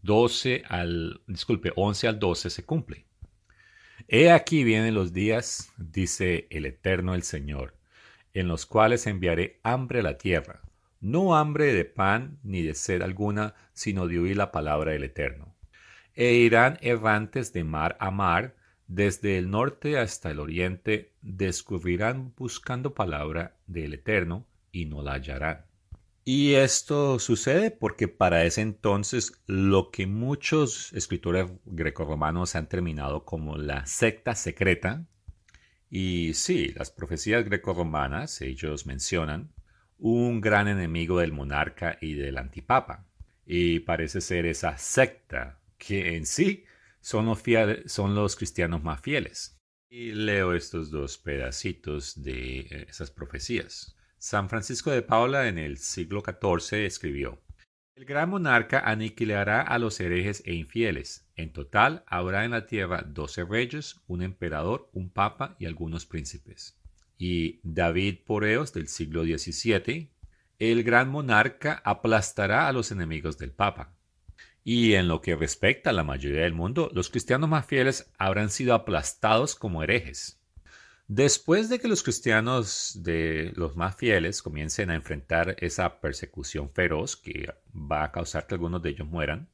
11 al 12 se cumple. He aquí vienen los días, dice el Eterno el Señor, en los cuales enviaré hambre a la tierra, no hambre de pan ni de sed alguna, sino de oír la palabra del Eterno. E irán errantes de mar a mar, desde el norte hasta el oriente, descubrirán buscando palabra del Eterno, y no la hallarán. Y esto sucede porque para ese entonces lo que muchos escritores grecorromanos han terminado como la secta secreta, y sí, las profecías grecorromanas, ellos mencionan un gran enemigo del monarca y del antipapa, y parece ser esa secta que en sí son los cristianos más fieles. Y leo estos dos pedacitos de esas profecías. San Francisco de Paula en el siglo XIV escribió: el gran monarca aniquilará a los herejes e infieles. En total habrá en la tierra 12 reyes, un emperador, un papa y algunos príncipes. Y David Poreos del siglo XVII: el gran monarca aplastará a los enemigos del papa. Y en lo que respecta a la mayoría del mundo, los cristianos más fieles habrán sido aplastados como herejes. Después de que los cristianos de los más fieles comiencen a enfrentar esa persecución feroz que va a causar que algunos de ellos mueran,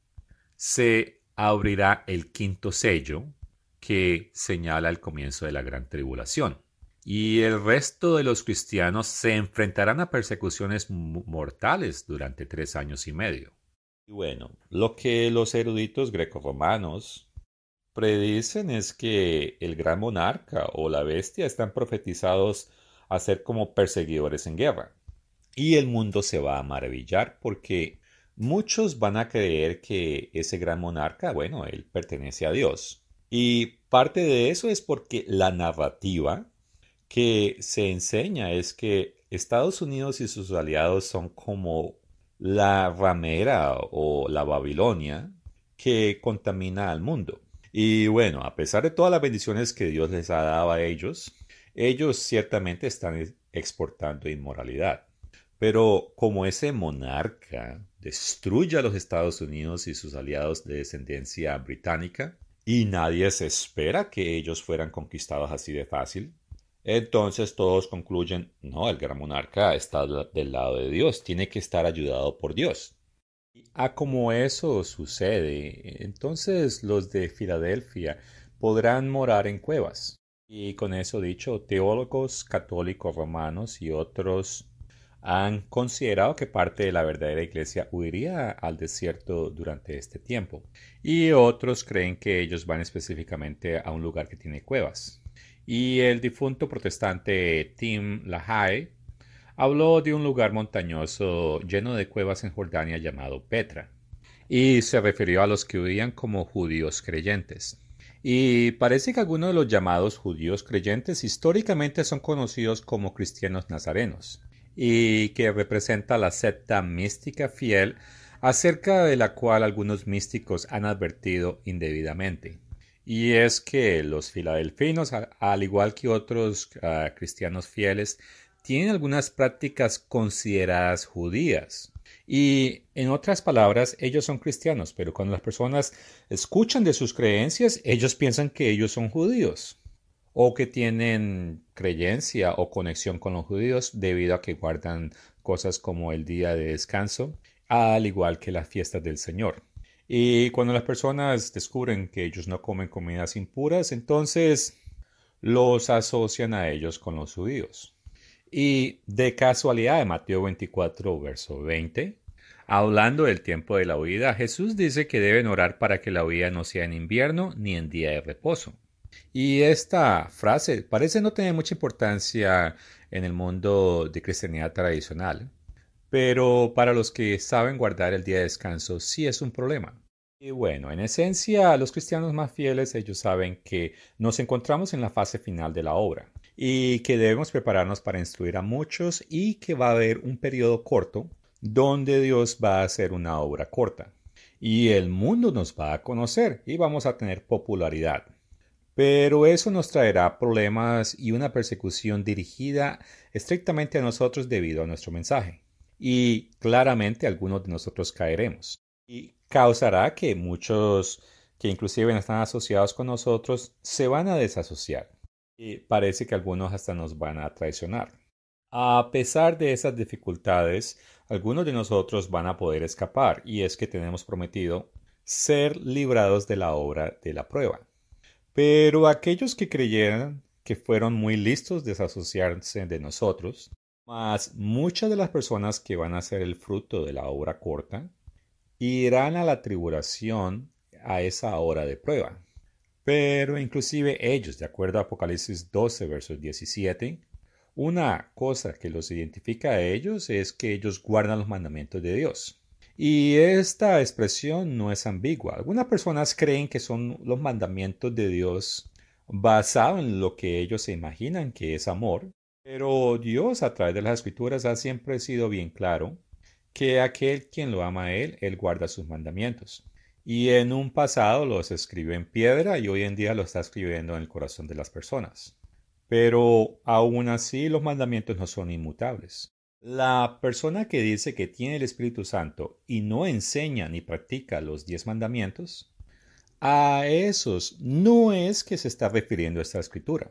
se abrirá el quinto sello que señala el comienzo de la gran tribulación. Y el resto de los cristianos se enfrentarán a persecuciones mortales durante 3 años y medio. Y bueno, lo que los eruditos grecorromanos predicen es que el gran monarca o la bestia están profetizados a ser como perseguidores en guerra. Y el mundo se va a maravillar porque muchos van a creer que ese gran monarca, bueno, él pertenece a Dios. Y parte de eso es porque la narrativa que se enseña es que Estados Unidos y sus aliados son como la ramera o la Babilonia que contamina al mundo. Y bueno, a pesar de todas las bendiciones que Dios les ha dado a ellos ciertamente están exportando inmoralidad. Pero como ese monarca destruye a los Estados Unidos y sus aliados de descendencia británica, y nadie se espera que ellos fueran conquistados así de fácil, entonces todos concluyen, no, el gran monarca está del lado de Dios, tiene que estar ayudado por Dios. Como eso sucede, entonces los de Filadelfia podrán morar en cuevas. Y con eso dicho, teólogos católicos romanos y otros han considerado que parte de la verdadera iglesia huiría al desierto durante este tiempo. Y otros creen que ellos van específicamente a un lugar que tiene cuevas. Y el difunto protestante Tim LaHaye habló de un lugar montañoso lleno de cuevas en Jordania llamado Petra, y se refirió a los que huían como judíos creyentes. Y parece que algunos de los llamados judíos creyentes históricamente son conocidos como cristianos nazarenos, y que representa la secta mística fiel acerca de la cual algunos místicos han advertido indebidamente. Y es que los filadelfinos, al igual que otros cristianos fieles, tienen algunas prácticas consideradas judías. Y en otras palabras, ellos son cristianos, pero cuando las personas escuchan de sus creencias, ellos piensan que ellos son judíos o que tienen creencia o conexión con los judíos debido a que guardan cosas como el día de descanso, al igual que las fiestas del Señor. Y cuando las personas descubren que ellos no comen comidas impuras, entonces los asocian a ellos con los judíos. Y de casualidad, en Mateo 24, verso 20, hablando del tiempo de la huida, Jesús dice que deben orar para que la huida no sea en invierno ni en día de reposo. Y esta frase parece no tener mucha importancia en el mundo de cristianidad tradicional, pero para los que saben guardar el día de descanso sí es un problema. Y bueno, en esencia, los cristianos más fieles, ellos saben que nos encontramos en la fase final de la obra y que debemos prepararnos para instruir a muchos y que va a haber un periodo corto donde Dios va a hacer una obra corta y el mundo nos va a conocer y vamos a tener popularidad. Pero eso nos traerá problemas y una persecución dirigida estrictamente a nosotros debido a nuestro mensaje. Y claramente algunos de nosotros caeremos. Y causará que muchos que inclusive están asociados con nosotros se van a desasociar. Y parece que algunos hasta nos van a traicionar. A pesar de esas dificultades, algunos de nosotros van a poder escapar y es que tenemos prometido ser librados de la obra de la prueba. Pero aquellos que creyeran que fueron muy listos desasociarse de nosotros, mas muchas de las personas que van a ser el fruto de la obra corta, irán a la tribulación a esa hora de prueba. Pero inclusive ellos, de acuerdo a Apocalipsis 12, versos 17, una cosa que los identifica a ellos es que ellos guardan los mandamientos de Dios. Y esta expresión no es ambigua. Algunas personas creen que son los mandamientos de Dios basados en lo que ellos se imaginan que es amor, pero Dios a través de las escrituras ha siempre sido bien claro que aquel quien lo ama a Él guarda sus mandamientos. Y en un pasado los escribió en piedra y hoy en día lo está escribiendo en el corazón de las personas. Pero aún así los mandamientos no son inmutables. La persona que dice que tiene el Espíritu Santo y no enseña ni practica los 10 mandamientos, a esos no es que se está refiriendo esta escritura.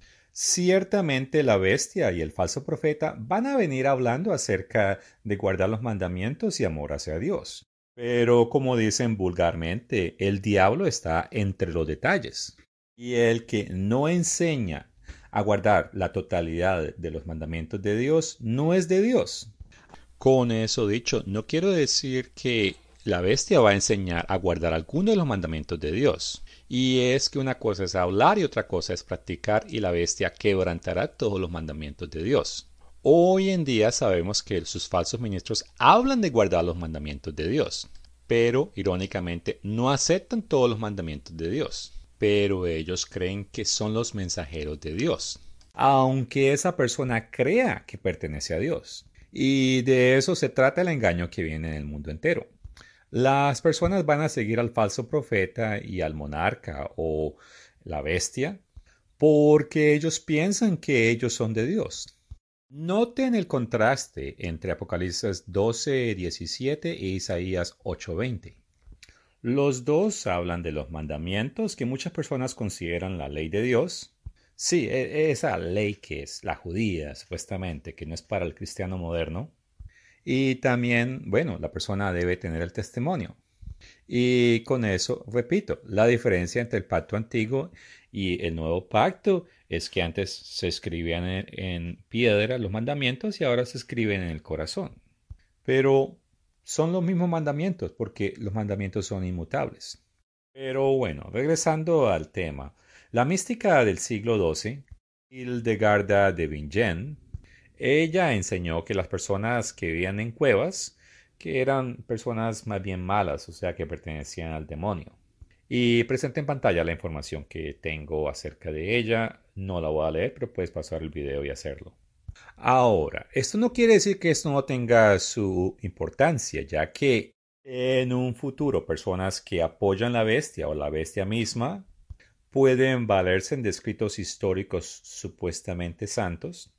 Ciertamente la bestia y el falso profeta van a venir hablando acerca de guardar los mandamientos y amor hacia Dios. Pero como dicen vulgarmente, el diablo está entre los detalles. Y el que no enseña a guardar la totalidad de los mandamientos de Dios no es de Dios. Con eso dicho, no quiero decir que la bestia va a enseñar a guardar alguno de los mandamientos de Dios. Y es que una cosa es hablar y otra cosa es practicar, y la bestia quebrantará todos los mandamientos de Dios. Hoy en día sabemos que sus falsos ministros hablan de guardar los mandamientos de Dios, pero irónicamente no aceptan todos los mandamientos de Dios. Pero ellos creen que son los mensajeros de Dios, aunque esa persona crea que pertenece a Dios. Y de eso se trata el engaño que viene en el mundo entero. Las personas van a seguir al falso profeta y al monarca o la bestia porque ellos piensan que ellos son de Dios. Noten el contraste entre Apocalipsis 12:17 e Isaías 8:20. Los dos hablan de los mandamientos que muchas personas consideran la ley de Dios. Sí, esa ley que es la judía, supuestamente, que no es para el cristiano moderno. Y también, bueno, la persona debe tener el testimonio. Y con eso, repito, la diferencia entre el pacto antiguo y el nuevo pacto es que antes se escribían en piedra los mandamientos y ahora se escriben en el corazón. Pero son los mismos mandamientos porque los mandamientos son inmutables. Pero bueno, regresando al tema, la mística del siglo XII, Hildegarda de Bingen, ella enseñó que las personas que vivían en cuevas, que eran personas más bien malas, o sea, que pertenecían al demonio. Y presente en pantalla la información que tengo acerca de ella. No la voy a leer, pero puedes pasar el video y hacerlo. Ahora, esto no quiere decir que esto no tenga su importancia, ya que en un futuro personas que apoyan la bestia o la bestia misma pueden valerse de escritos históricos supuestamente santos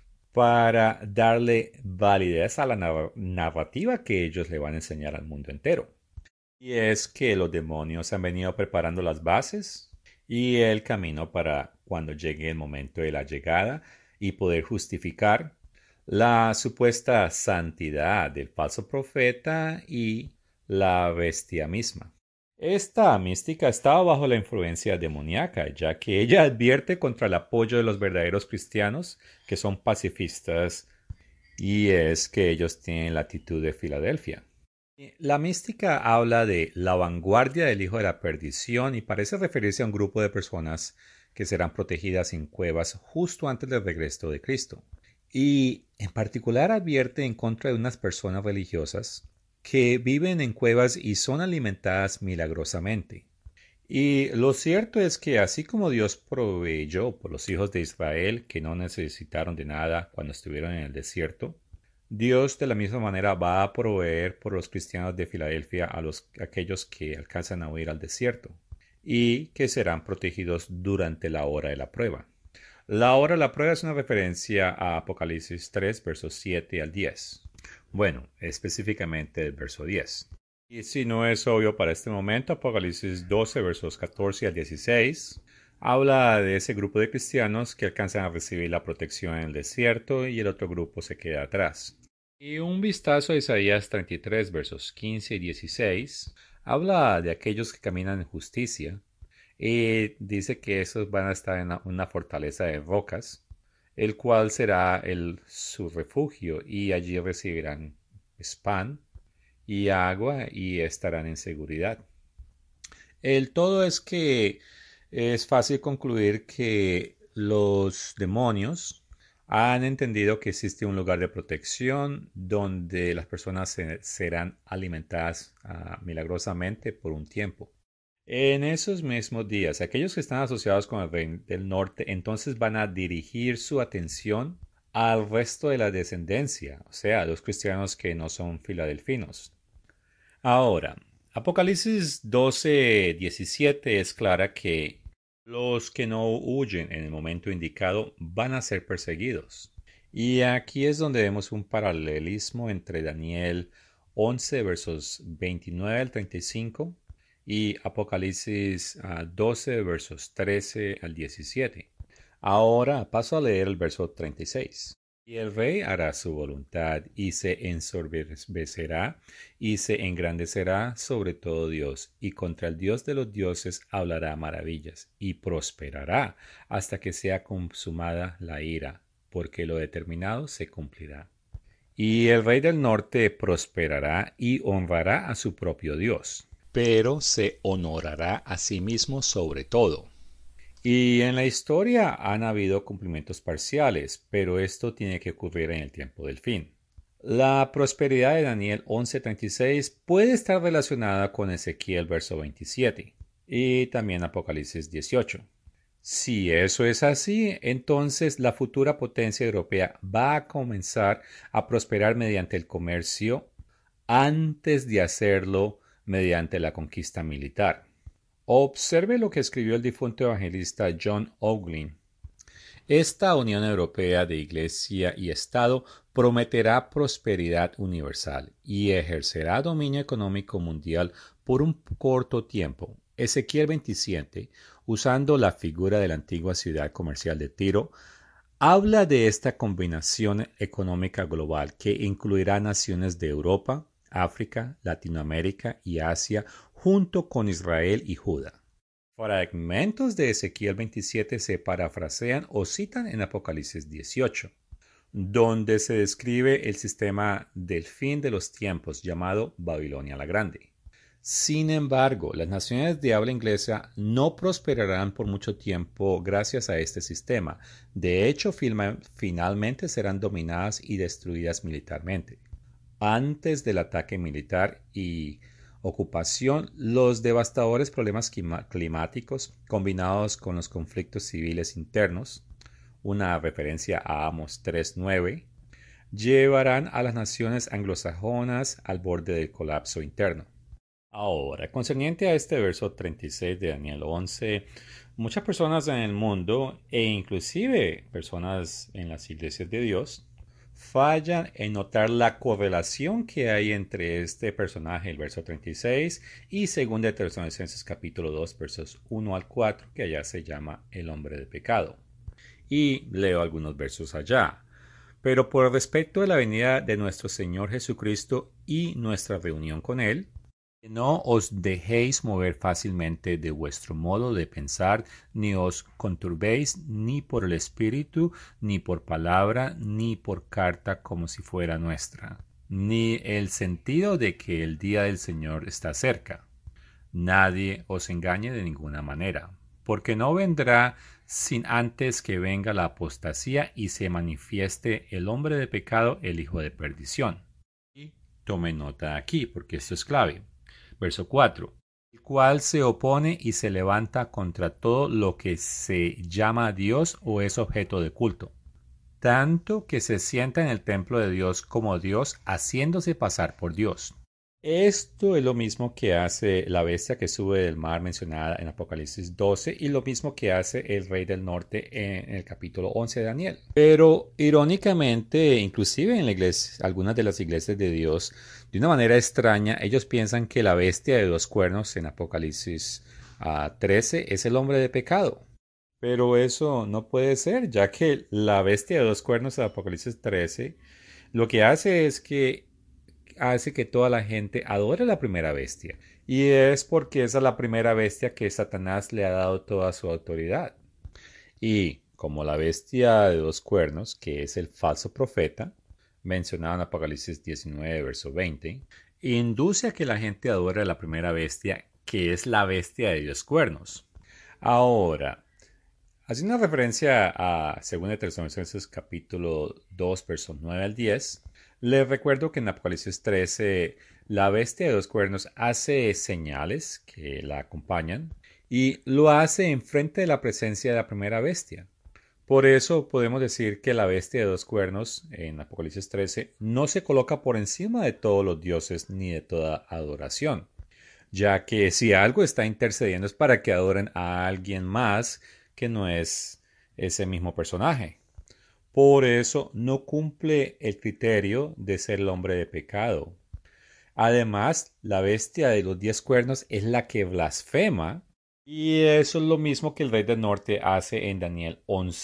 para darle validez a la narrativa que ellos le van a enseñar al mundo entero. Y es que los demonios han venido preparando las bases y el camino para cuando llegue el momento de la llegada y poder justificar la supuesta santidad del falso profeta y la bestia misma. Esta mística estaba bajo la influencia demoníaca, ya que ella advierte contra el apoyo de los verdaderos cristianos, que son pacifistas, y es que ellos tienen la actitud de Filadelfia. La mística habla de la vanguardia del hijo de la perdición y parece referirse a un grupo de personas que serán protegidas en cuevas justo antes del regreso de Cristo. Y en particular advierte en contra de unas personas religiosas que viven en cuevas y son alimentadas milagrosamente. Y lo cierto es que así como Dios proveyó por los hijos de Israel que no necesitaron de nada cuando estuvieron en el desierto, Dios de la misma manera va a proveer por los cristianos de Filadelfia a aquellos que alcanzan a huir al desierto y que serán protegidos durante la hora de la prueba. La hora de la prueba es una referencia a Apocalipsis 3, versos 7 al 10. Bueno, específicamente el verso 10. Y si no es obvio para este momento, Apocalipsis 12, versos 14 al 16, habla de ese grupo de cristianos que alcanzan a recibir la protección en el desierto y el otro grupo se queda atrás. Y un vistazo a Isaías 33, versos 15 y 16, habla de aquellos que caminan en justicia y dice que esos van a estar en una fortaleza de rocas, el cual será su refugio y allí recibirán pan y agua y estarán en seguridad. El todo es que es fácil concluir que los demonios han entendido que existe un lugar de protección donde las personas serán alimentadas milagrosamente por un tiempo. En esos mismos días, aquellos que están asociados con el Reino del Norte entonces van a dirigir su atención al resto de la descendencia, o sea, a los cristianos que no son filadelfinos. Ahora, Apocalipsis 12:17 es clara que los que no huyen en el momento indicado van a ser perseguidos. Y aquí es donde vemos un paralelismo entre Daniel 11 versos 29 al 35 y Apocalipsis 12 versos 13 al 17. Ahora paso a leer el verso 36. Y el rey hará su voluntad y se ensorbecerá y se engrandecerá sobre todo Dios, y contra el Dios de los dioses hablará maravillas, y prosperará hasta que sea consumada la ira, porque lo determinado se cumplirá. Y el rey del norte prosperará y honrará a su propio Dios, pero se honorará a sí mismo sobre todo. Y en la historia han habido cumplimientos parciales, pero esto tiene que ocurrir en el tiempo del fin. La prosperidad de Daniel 11:36 puede estar relacionada con Ezequiel verso 27 y también Apocalipsis 18. Si eso es así, entonces la futura potencia europea va a comenzar a prosperar mediante el comercio antes de hacerlo mediante la conquista militar. Observe lo que escribió el difunto evangelista John Ogling. Esta Unión Europea de Iglesia y Estado prometerá prosperidad universal y ejercerá dominio económico mundial por un corto tiempo. Ezequiel 27, usando la figura de la antigua ciudad comercial de Tiro, habla de esta combinación económica global que incluirá naciones de Europa, África, Latinoamérica y Asia, junto con Israel y Judá. Fragmentos de Ezequiel 27 se parafrasean o citan en Apocalipsis 18, donde se describe el sistema del fin de los tiempos llamado Babilonia la Grande. Sin embargo, las naciones de habla inglesa no prosperarán por mucho tiempo gracias a este sistema. De hecho, finalmente serán dominadas y destruidas militarmente. Antes del ataque militar y ocupación, los devastadores problemas climáticos combinados con los conflictos civiles internos, una referencia a Amos 3:9, llevarán a las naciones anglosajonas al borde del colapso interno. Ahora, concerniente a este verso 36 de Daniel 11, muchas personas en el mundo e inclusive personas en las iglesias de Dios fallan en notar la correlación que hay entre este personaje, el verso 36, y 2 de Tesalonicenses capítulo 2, versos 1 al 4, que allá se llama el hombre de pecado. Y leo algunos versos allá. Pero por respecto a la venida de nuestro Señor Jesucristo y nuestra reunión con Él, no os dejéis mover fácilmente de vuestro modo de pensar, ni os conturbéis ni por el espíritu, ni por palabra, ni por carta como si fuera nuestra, ni el sentido de que el día del Señor está cerca. Nadie os engañe de ninguna manera, porque no vendrá sin antes que venga la apostasía y se manifieste el hombre de pecado, el hijo de perdición. Y tome nota aquí, porque esto es clave. Verso 4. El cual se opone y se levanta contra todo lo que se llama Dios o es objeto de culto, tanto que se sienta en el templo de Dios como Dios, haciéndose pasar por Dios. Esto es lo mismo que hace la bestia que sube del mar mencionada en Apocalipsis 12 y lo mismo que hace el rey del norte en el capítulo 11 de Daniel. Pero irónicamente, inclusive en la iglesia, algunas de las iglesias de Dios, de una manera extraña, ellos piensan que la bestia de dos cuernos en Apocalipsis 13 es el hombre de pecado. Pero eso no puede ser, ya que la bestia de dos cuernos de Apocalipsis 13 lo que hace es que hace que toda la gente adore a la primera bestia. Y es porque esa es la primera bestia que Satanás le ha dado toda su autoridad. Y como la bestia de dos cuernos, que es el falso profeta, mencionado en Apocalipsis 19, verso 20, induce a que la gente adore a la primera bestia, que es la bestia de dos cuernos. Ahora, haciendo una referencia a 2 de Tesalonicenses capítulo 2, versos 9 al 10, les recuerdo que en Apocalipsis 13 la bestia de dos cuernos hace señales que la acompañan y lo hace en frente de la presencia de la primera bestia. Por eso podemos decir que la bestia de dos cuernos en Apocalipsis 13 no se coloca por encima de todos los dioses ni de toda adoración, ya que si algo está intercediendo es para que adoren a alguien más que no es ese mismo personaje. Por eso no cumple el criterio de ser el hombre de pecado. Además, la bestia de los 10 cuernos es la que blasfema. Y eso es lo mismo que el rey del norte hace en Daniel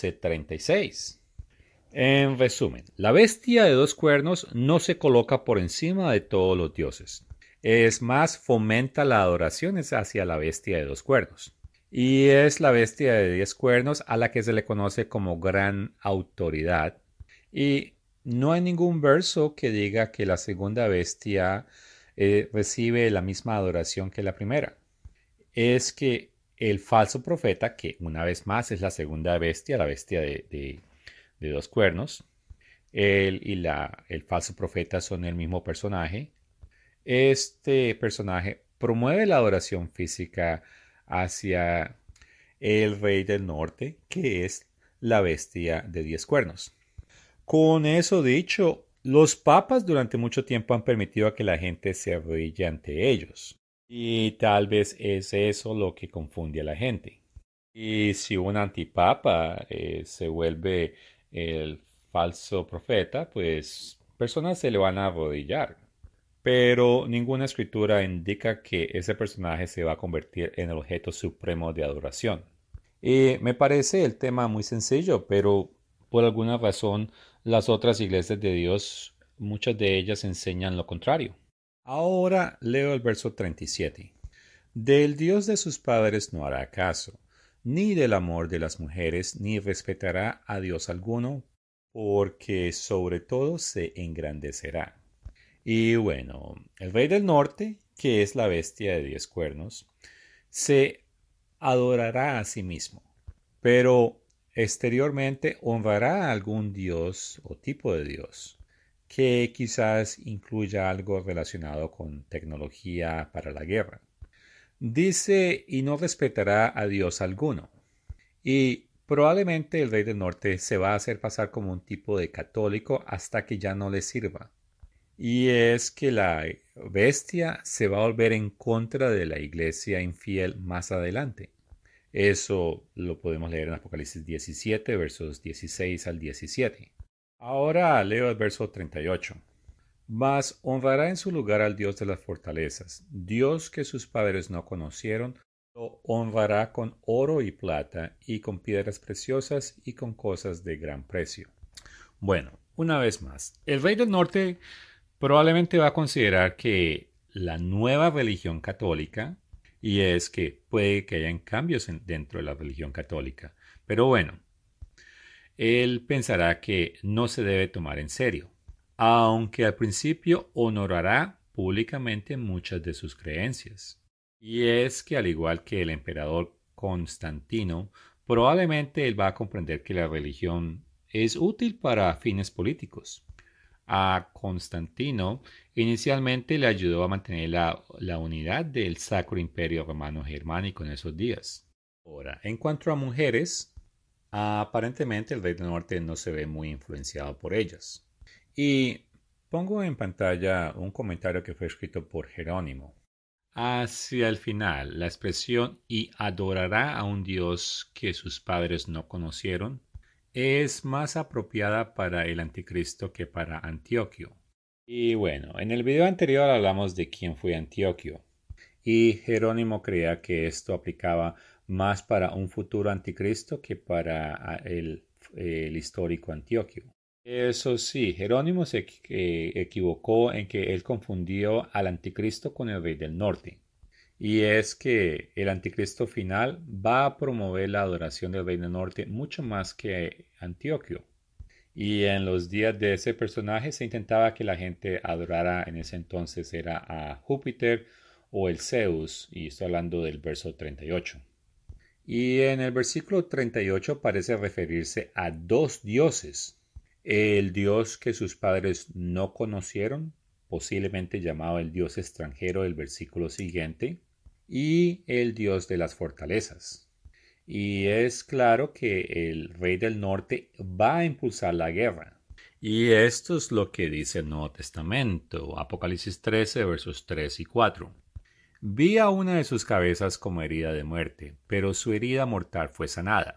11:36. En resumen, la bestia de 2 cuernos no se coloca por encima de todos los dioses. Es más, fomenta la adoración hacia la bestia de 2 cuernos. Y es la bestia de 10 cuernos a la que se le conoce como gran autoridad. Y no hay ningún verso que diga que la segunda bestia recibe la misma adoración que la primera. Es que el falso profeta, que una vez más es la segunda bestia, la bestia de 2 cuernos, él y el falso profeta son el mismo personaje. Este personaje promueve la adoración física hacia el rey del norte, que es la bestia de 10 cuernos. Con eso dicho, los papas durante mucho tiempo han permitido que la gente se arrodille ante ellos. Y tal vez es eso lo que confunde a la gente. Y si un antipapa se vuelve el falso profeta, pues personas se le van a arrodillar. Pero ninguna escritura indica que ese personaje se va a convertir en el objeto supremo de adoración. Y me parece el tema muy sencillo, pero por alguna razón las otras iglesias de Dios, muchas de ellas enseñan lo contrario. Ahora leo el verso 37. Del Dios de sus padres no hará caso, ni del amor de las mujeres, ni respetará a Dios alguno, porque sobre todo se engrandecerá. Y bueno, el rey del norte, que es la bestia de 10 cuernos, se adorará a sí mismo, pero exteriormente honrará a algún dios o tipo de dios, que quizás incluya algo relacionado con tecnología para la guerra. Dice, y no respetará a dios alguno. Y probablemente el rey del norte se va a hacer pasar como un tipo de católico hasta que ya no le sirva. Y es que la bestia se va a volver en contra de la iglesia infiel más adelante. Eso lo podemos leer en Apocalipsis 17, versos 16 al 17. Ahora leo el verso 38. Mas honrará en su lugar al Dios de las fortalezas, Dios que sus padres no conocieron, lo honrará con oro y plata, y con piedras preciosas, y con cosas de gran precio. Bueno, una vez más, el rey del norte probablemente va a considerar que la nueva religión católica, y es que puede que hayan cambios dentro de la religión católica, pero bueno, él pensará que no se debe tomar en serio, aunque al principio honorará públicamente muchas de sus creencias. Y es que al igual que el emperador Constantino, probablemente él va a comprender que la religión es útil para fines políticos. A Constantino inicialmente le ayudó a mantener la unidad del Sacro Imperio Romano Germánico en esos días. Ahora, en cuanto a mujeres, aparentemente el rey del norte no se ve muy influenciado por ellas. Y pongo en pantalla un comentario que fue escrito por Jerónimo. Hacia el final, la expresión y adorará a un Dios que sus padres no conocieron es más apropiada para el anticristo que para Antioquio. Y bueno, en el video anterior hablamos de quién fue Antioquio, y Jerónimo creía que esto aplicaba más para un futuro anticristo que para el histórico Antioquio. Eso sí, Jerónimo se equivocó en que él confundió al anticristo con el rey del norte. Y es que el anticristo final va a promover la adoración del rey del norte mucho más que Antioquio. Y en los días de ese personaje se intentaba que la gente adorara en ese entonces era a Júpiter o el Zeus, y estoy hablando del verso 38. Y en el versículo 38 parece referirse a dos dioses. El dios que sus padres no conocieron, posiblemente llamado el dios extranjero del versículo siguiente, y el dios de las fortalezas. Y es claro que el rey del norte va a impulsar la guerra. Y esto es lo que dice el Nuevo Testamento, Apocalipsis 13, versos 3 y 4. Vi a una de sus cabezas como herida de muerte, pero su herida mortal fue sanada.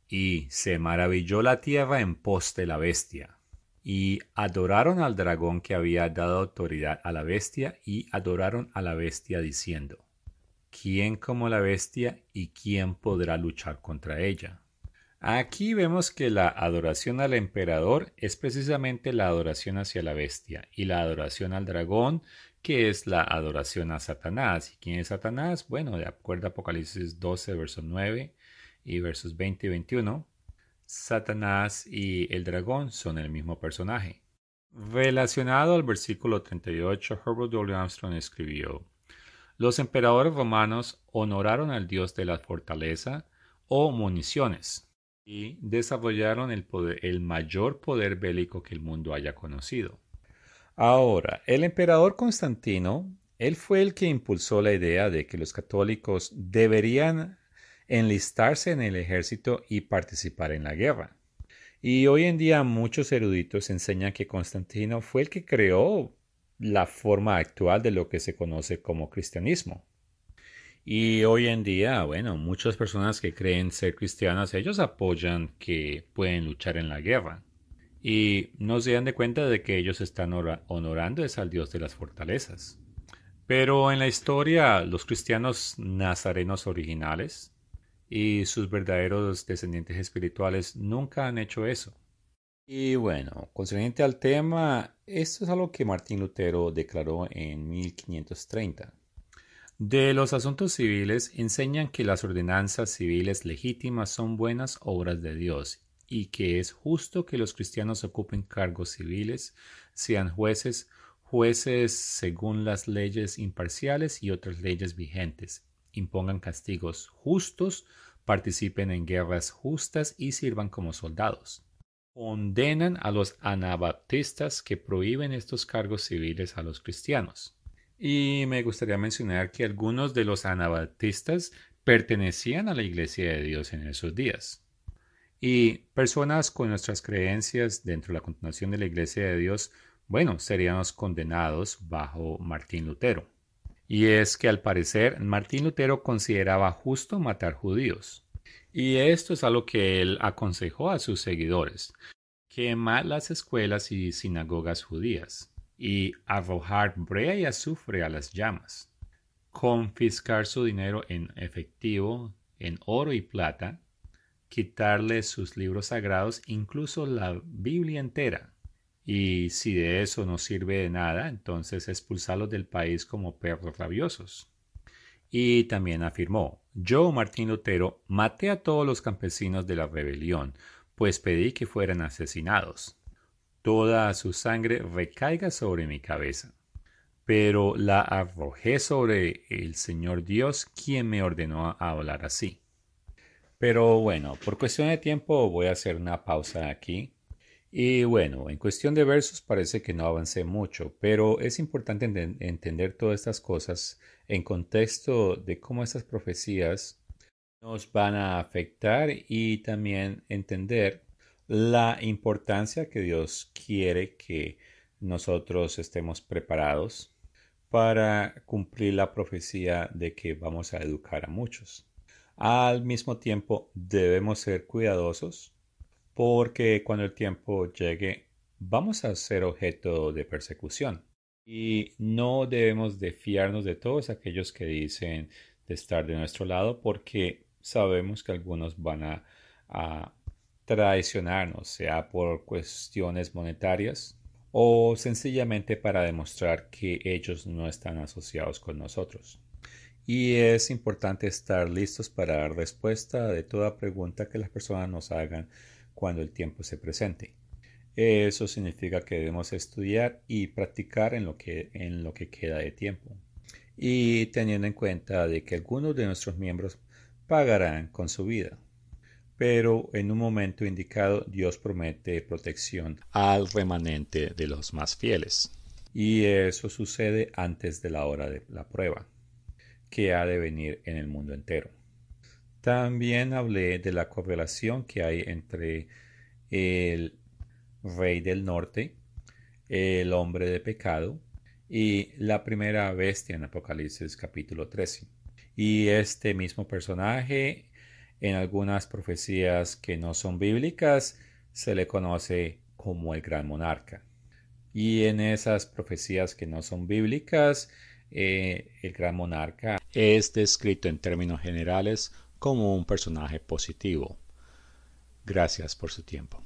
Y se maravilló la tierra en pos de la bestia. Y adoraron al dragón que había dado autoridad a la bestia, y adoraron a la bestia diciendo: ¿Quién como la bestia y quién podrá luchar contra ella? Aquí vemos que la adoración al emperador es precisamente la adoración hacia la bestia, y la adoración al dragón, que es la adoración a Satanás. ¿Y quién es Satanás? Bueno, de acuerdo a Apocalipsis 12, verso 9 y versos 20 y 21, Satanás y el dragón son el mismo personaje. Relacionado al versículo 38, Herbert W. Armstrong escribió: los emperadores romanos honoraron al dios de la fortaleza o municiones y desarrollaron el mayor poder bélico que el mundo haya conocido. Ahora, el emperador Constantino, él fue el que impulsó la idea de que los católicos deberían enlistarse en el ejército y participar en la guerra. Y hoy en día muchos eruditos enseñan que Constantino fue el que creó la forma actual de lo que se conoce como cristianismo. Y hoy en día, bueno, muchas personas que creen ser cristianas, ellos apoyan que pueden luchar en la guerra. Y no se dan de cuenta de que ellos están honorando es al Dios de las fortalezas. Pero en la historia, los cristianos nazarenos originales y sus verdaderos descendientes espirituales nunca han hecho eso. Y bueno, concerniente al tema, esto es algo que Martín Lutero declaró en 1530. De los asuntos civiles enseñan que las ordenanzas civiles legítimas son buenas obras de Dios y que es justo que los cristianos ocupen cargos civiles, sean jueces, jueces según las leyes imparciales y otras leyes vigentes, impongan castigos justos, participen en guerras justas y sirvan como soldados. Condenan a los anabaptistas que prohíben estos cargos civiles a los cristianos. Y me gustaría mencionar que algunos de los anabaptistas pertenecían a la Iglesia de Dios en esos días. Y personas con nuestras creencias dentro de la continuación de la Iglesia de Dios, bueno, seríamos condenados bajo Martín Lutero. Y es que al parecer Martín Lutero consideraba justo matar judíos. Y esto es algo que él aconsejó a sus seguidores: quemar las escuelas y sinagogas judías y arrojar brea y azufre a las llamas, confiscar su dinero en efectivo, en oro y plata, quitarle sus libros sagrados, incluso la Biblia entera. Y si de eso no sirve de nada, entonces expulsarlos del país como perros rabiosos. Y también afirmó: yo, Martín Lutero, maté a todos los campesinos de la rebelión, pues pedí que fueran asesinados. Toda su sangre recaiga sobre mi cabeza. Pero la arrojé sobre el Señor Dios, quien me ordenó a hablar así. Pero bueno, por cuestión de tiempo voy a hacer una pausa aquí. Y bueno, en cuestión de versos parece que no avancé mucho, pero es importante entender todas estas cosas en contexto de cómo estas profecías nos van a afectar y también entender la importancia que Dios quiere que nosotros estemos preparados para cumplir la profecía de que vamos a educar a muchos. Al mismo tiempo, debemos ser cuidadosos porque cuando el tiempo llegue vamos a ser objeto de persecución. Y no debemos de fiarnos de todos aquellos que dicen de estar de nuestro lado, porque sabemos que algunos van a traicionarnos, sea por cuestiones monetarias o sencillamente para demostrar que ellos no están asociados con nosotros. Y es importante estar listos para dar respuesta de toda pregunta que las personas nos hagan cuando el tiempo se presente. Eso significa que debemos estudiar y practicar en lo que queda de tiempo. Y teniendo en cuenta de que algunos de nuestros miembros pagarán con su vida. Pero en un momento indicado Dios promete protección al remanente de los más fieles. Y eso sucede antes de la hora de la prueba, que ha de venir en el mundo entero. También hablé de la correlación que hay entre el rey del norte, el hombre de pecado y la primera bestia en Apocalipsis capítulo 13. Y este mismo personaje En algunas profecías que no son bíblicas se le conoce como el gran monarca. Y en esas profecías que no son bíblicas, el gran monarca es descrito en términos generales como un personaje positivo. Gracias por su tiempo.